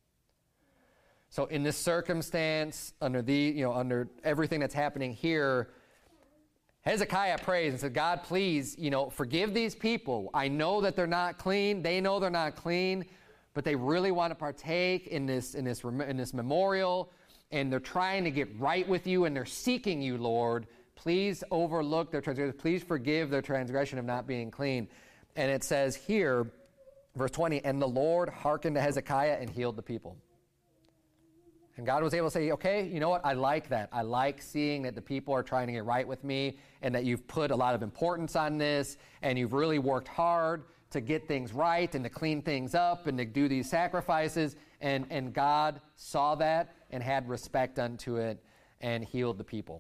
[SPEAKER 1] So in this circumstance, under the, you know, under everything that's happening here, Hezekiah prays and said, God, please, you know, forgive these people. I know that they're not clean. They know they're not clean, but they really want to partake in this, in this, in this memorial. And they're trying to get right with you, and they're seeking you, Lord. Please overlook their transgression. Please forgive their transgression of not being clean. And it says here, verse twenty, and the Lord hearkened to Hezekiah and healed the people. And God was able to say, okay, you know what? I like that. I like seeing that the people are trying to get right with me, and that you've put a lot of importance on this, and you've really worked hard to get things right and to clean things up and to do these sacrifices. And, and God saw that and had respect unto it and healed the people.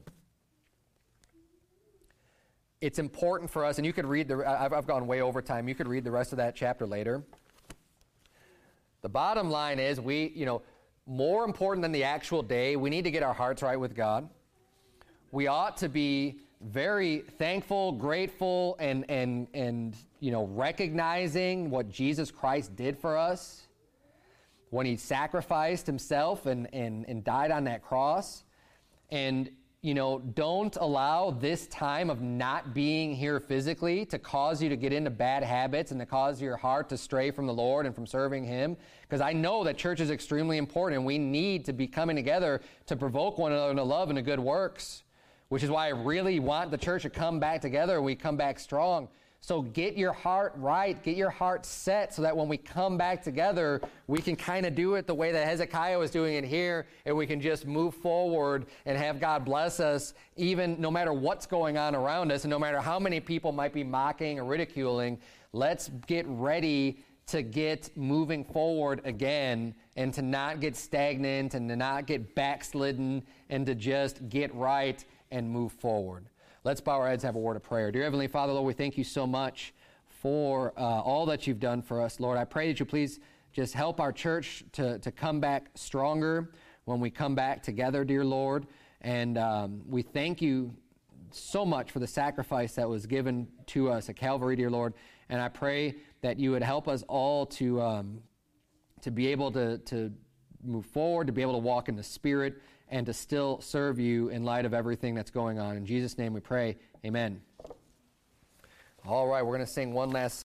[SPEAKER 1] It's important for us, and you could read, the. I've, I've gone way over time. You could read the rest of that chapter later. The bottom line is we, you know, more important than the actual day, we need to get our hearts right with God. We ought to be very thankful, grateful, and, and, and you know, recognizing what Jesus Christ did for us when he sacrificed himself and, and, and died on that cross. And, you know, don't allow this time of not being here physically to cause you to get into bad habits and to cause your heart to stray from the Lord and from serving him. Because I know that church is extremely important, and we need to be coming together to provoke one another into love and to good works, which is why I really want the church to come back together and we come back strong. So get your heart right, get your heart set so that when we come back together, we can kind of do it the way that Hezekiah was doing it here, and we can just move forward and have God bless us, even no matter what's going on around us, and no matter how many people might be mocking or ridiculing. Let's get ready to get moving forward again, and to not get stagnant, and to not get backslidden, and to just get right and move forward. Let's bow our heads and have a word of prayer. Dear Heavenly Father, Lord, we thank you so much for uh, all that you've done for us. Lord, I pray that you please just help our church to, to come back stronger when we come back together, dear Lord. And um, we thank you so much for the sacrifice that was given to us at Calvary, dear Lord. And I pray that you would help us all to um, to be able to, to move forward, to be able to walk in the Spirit, and to still serve you in light of everything that's going on. In Jesus' name we pray, amen. All right, we're going to sing one last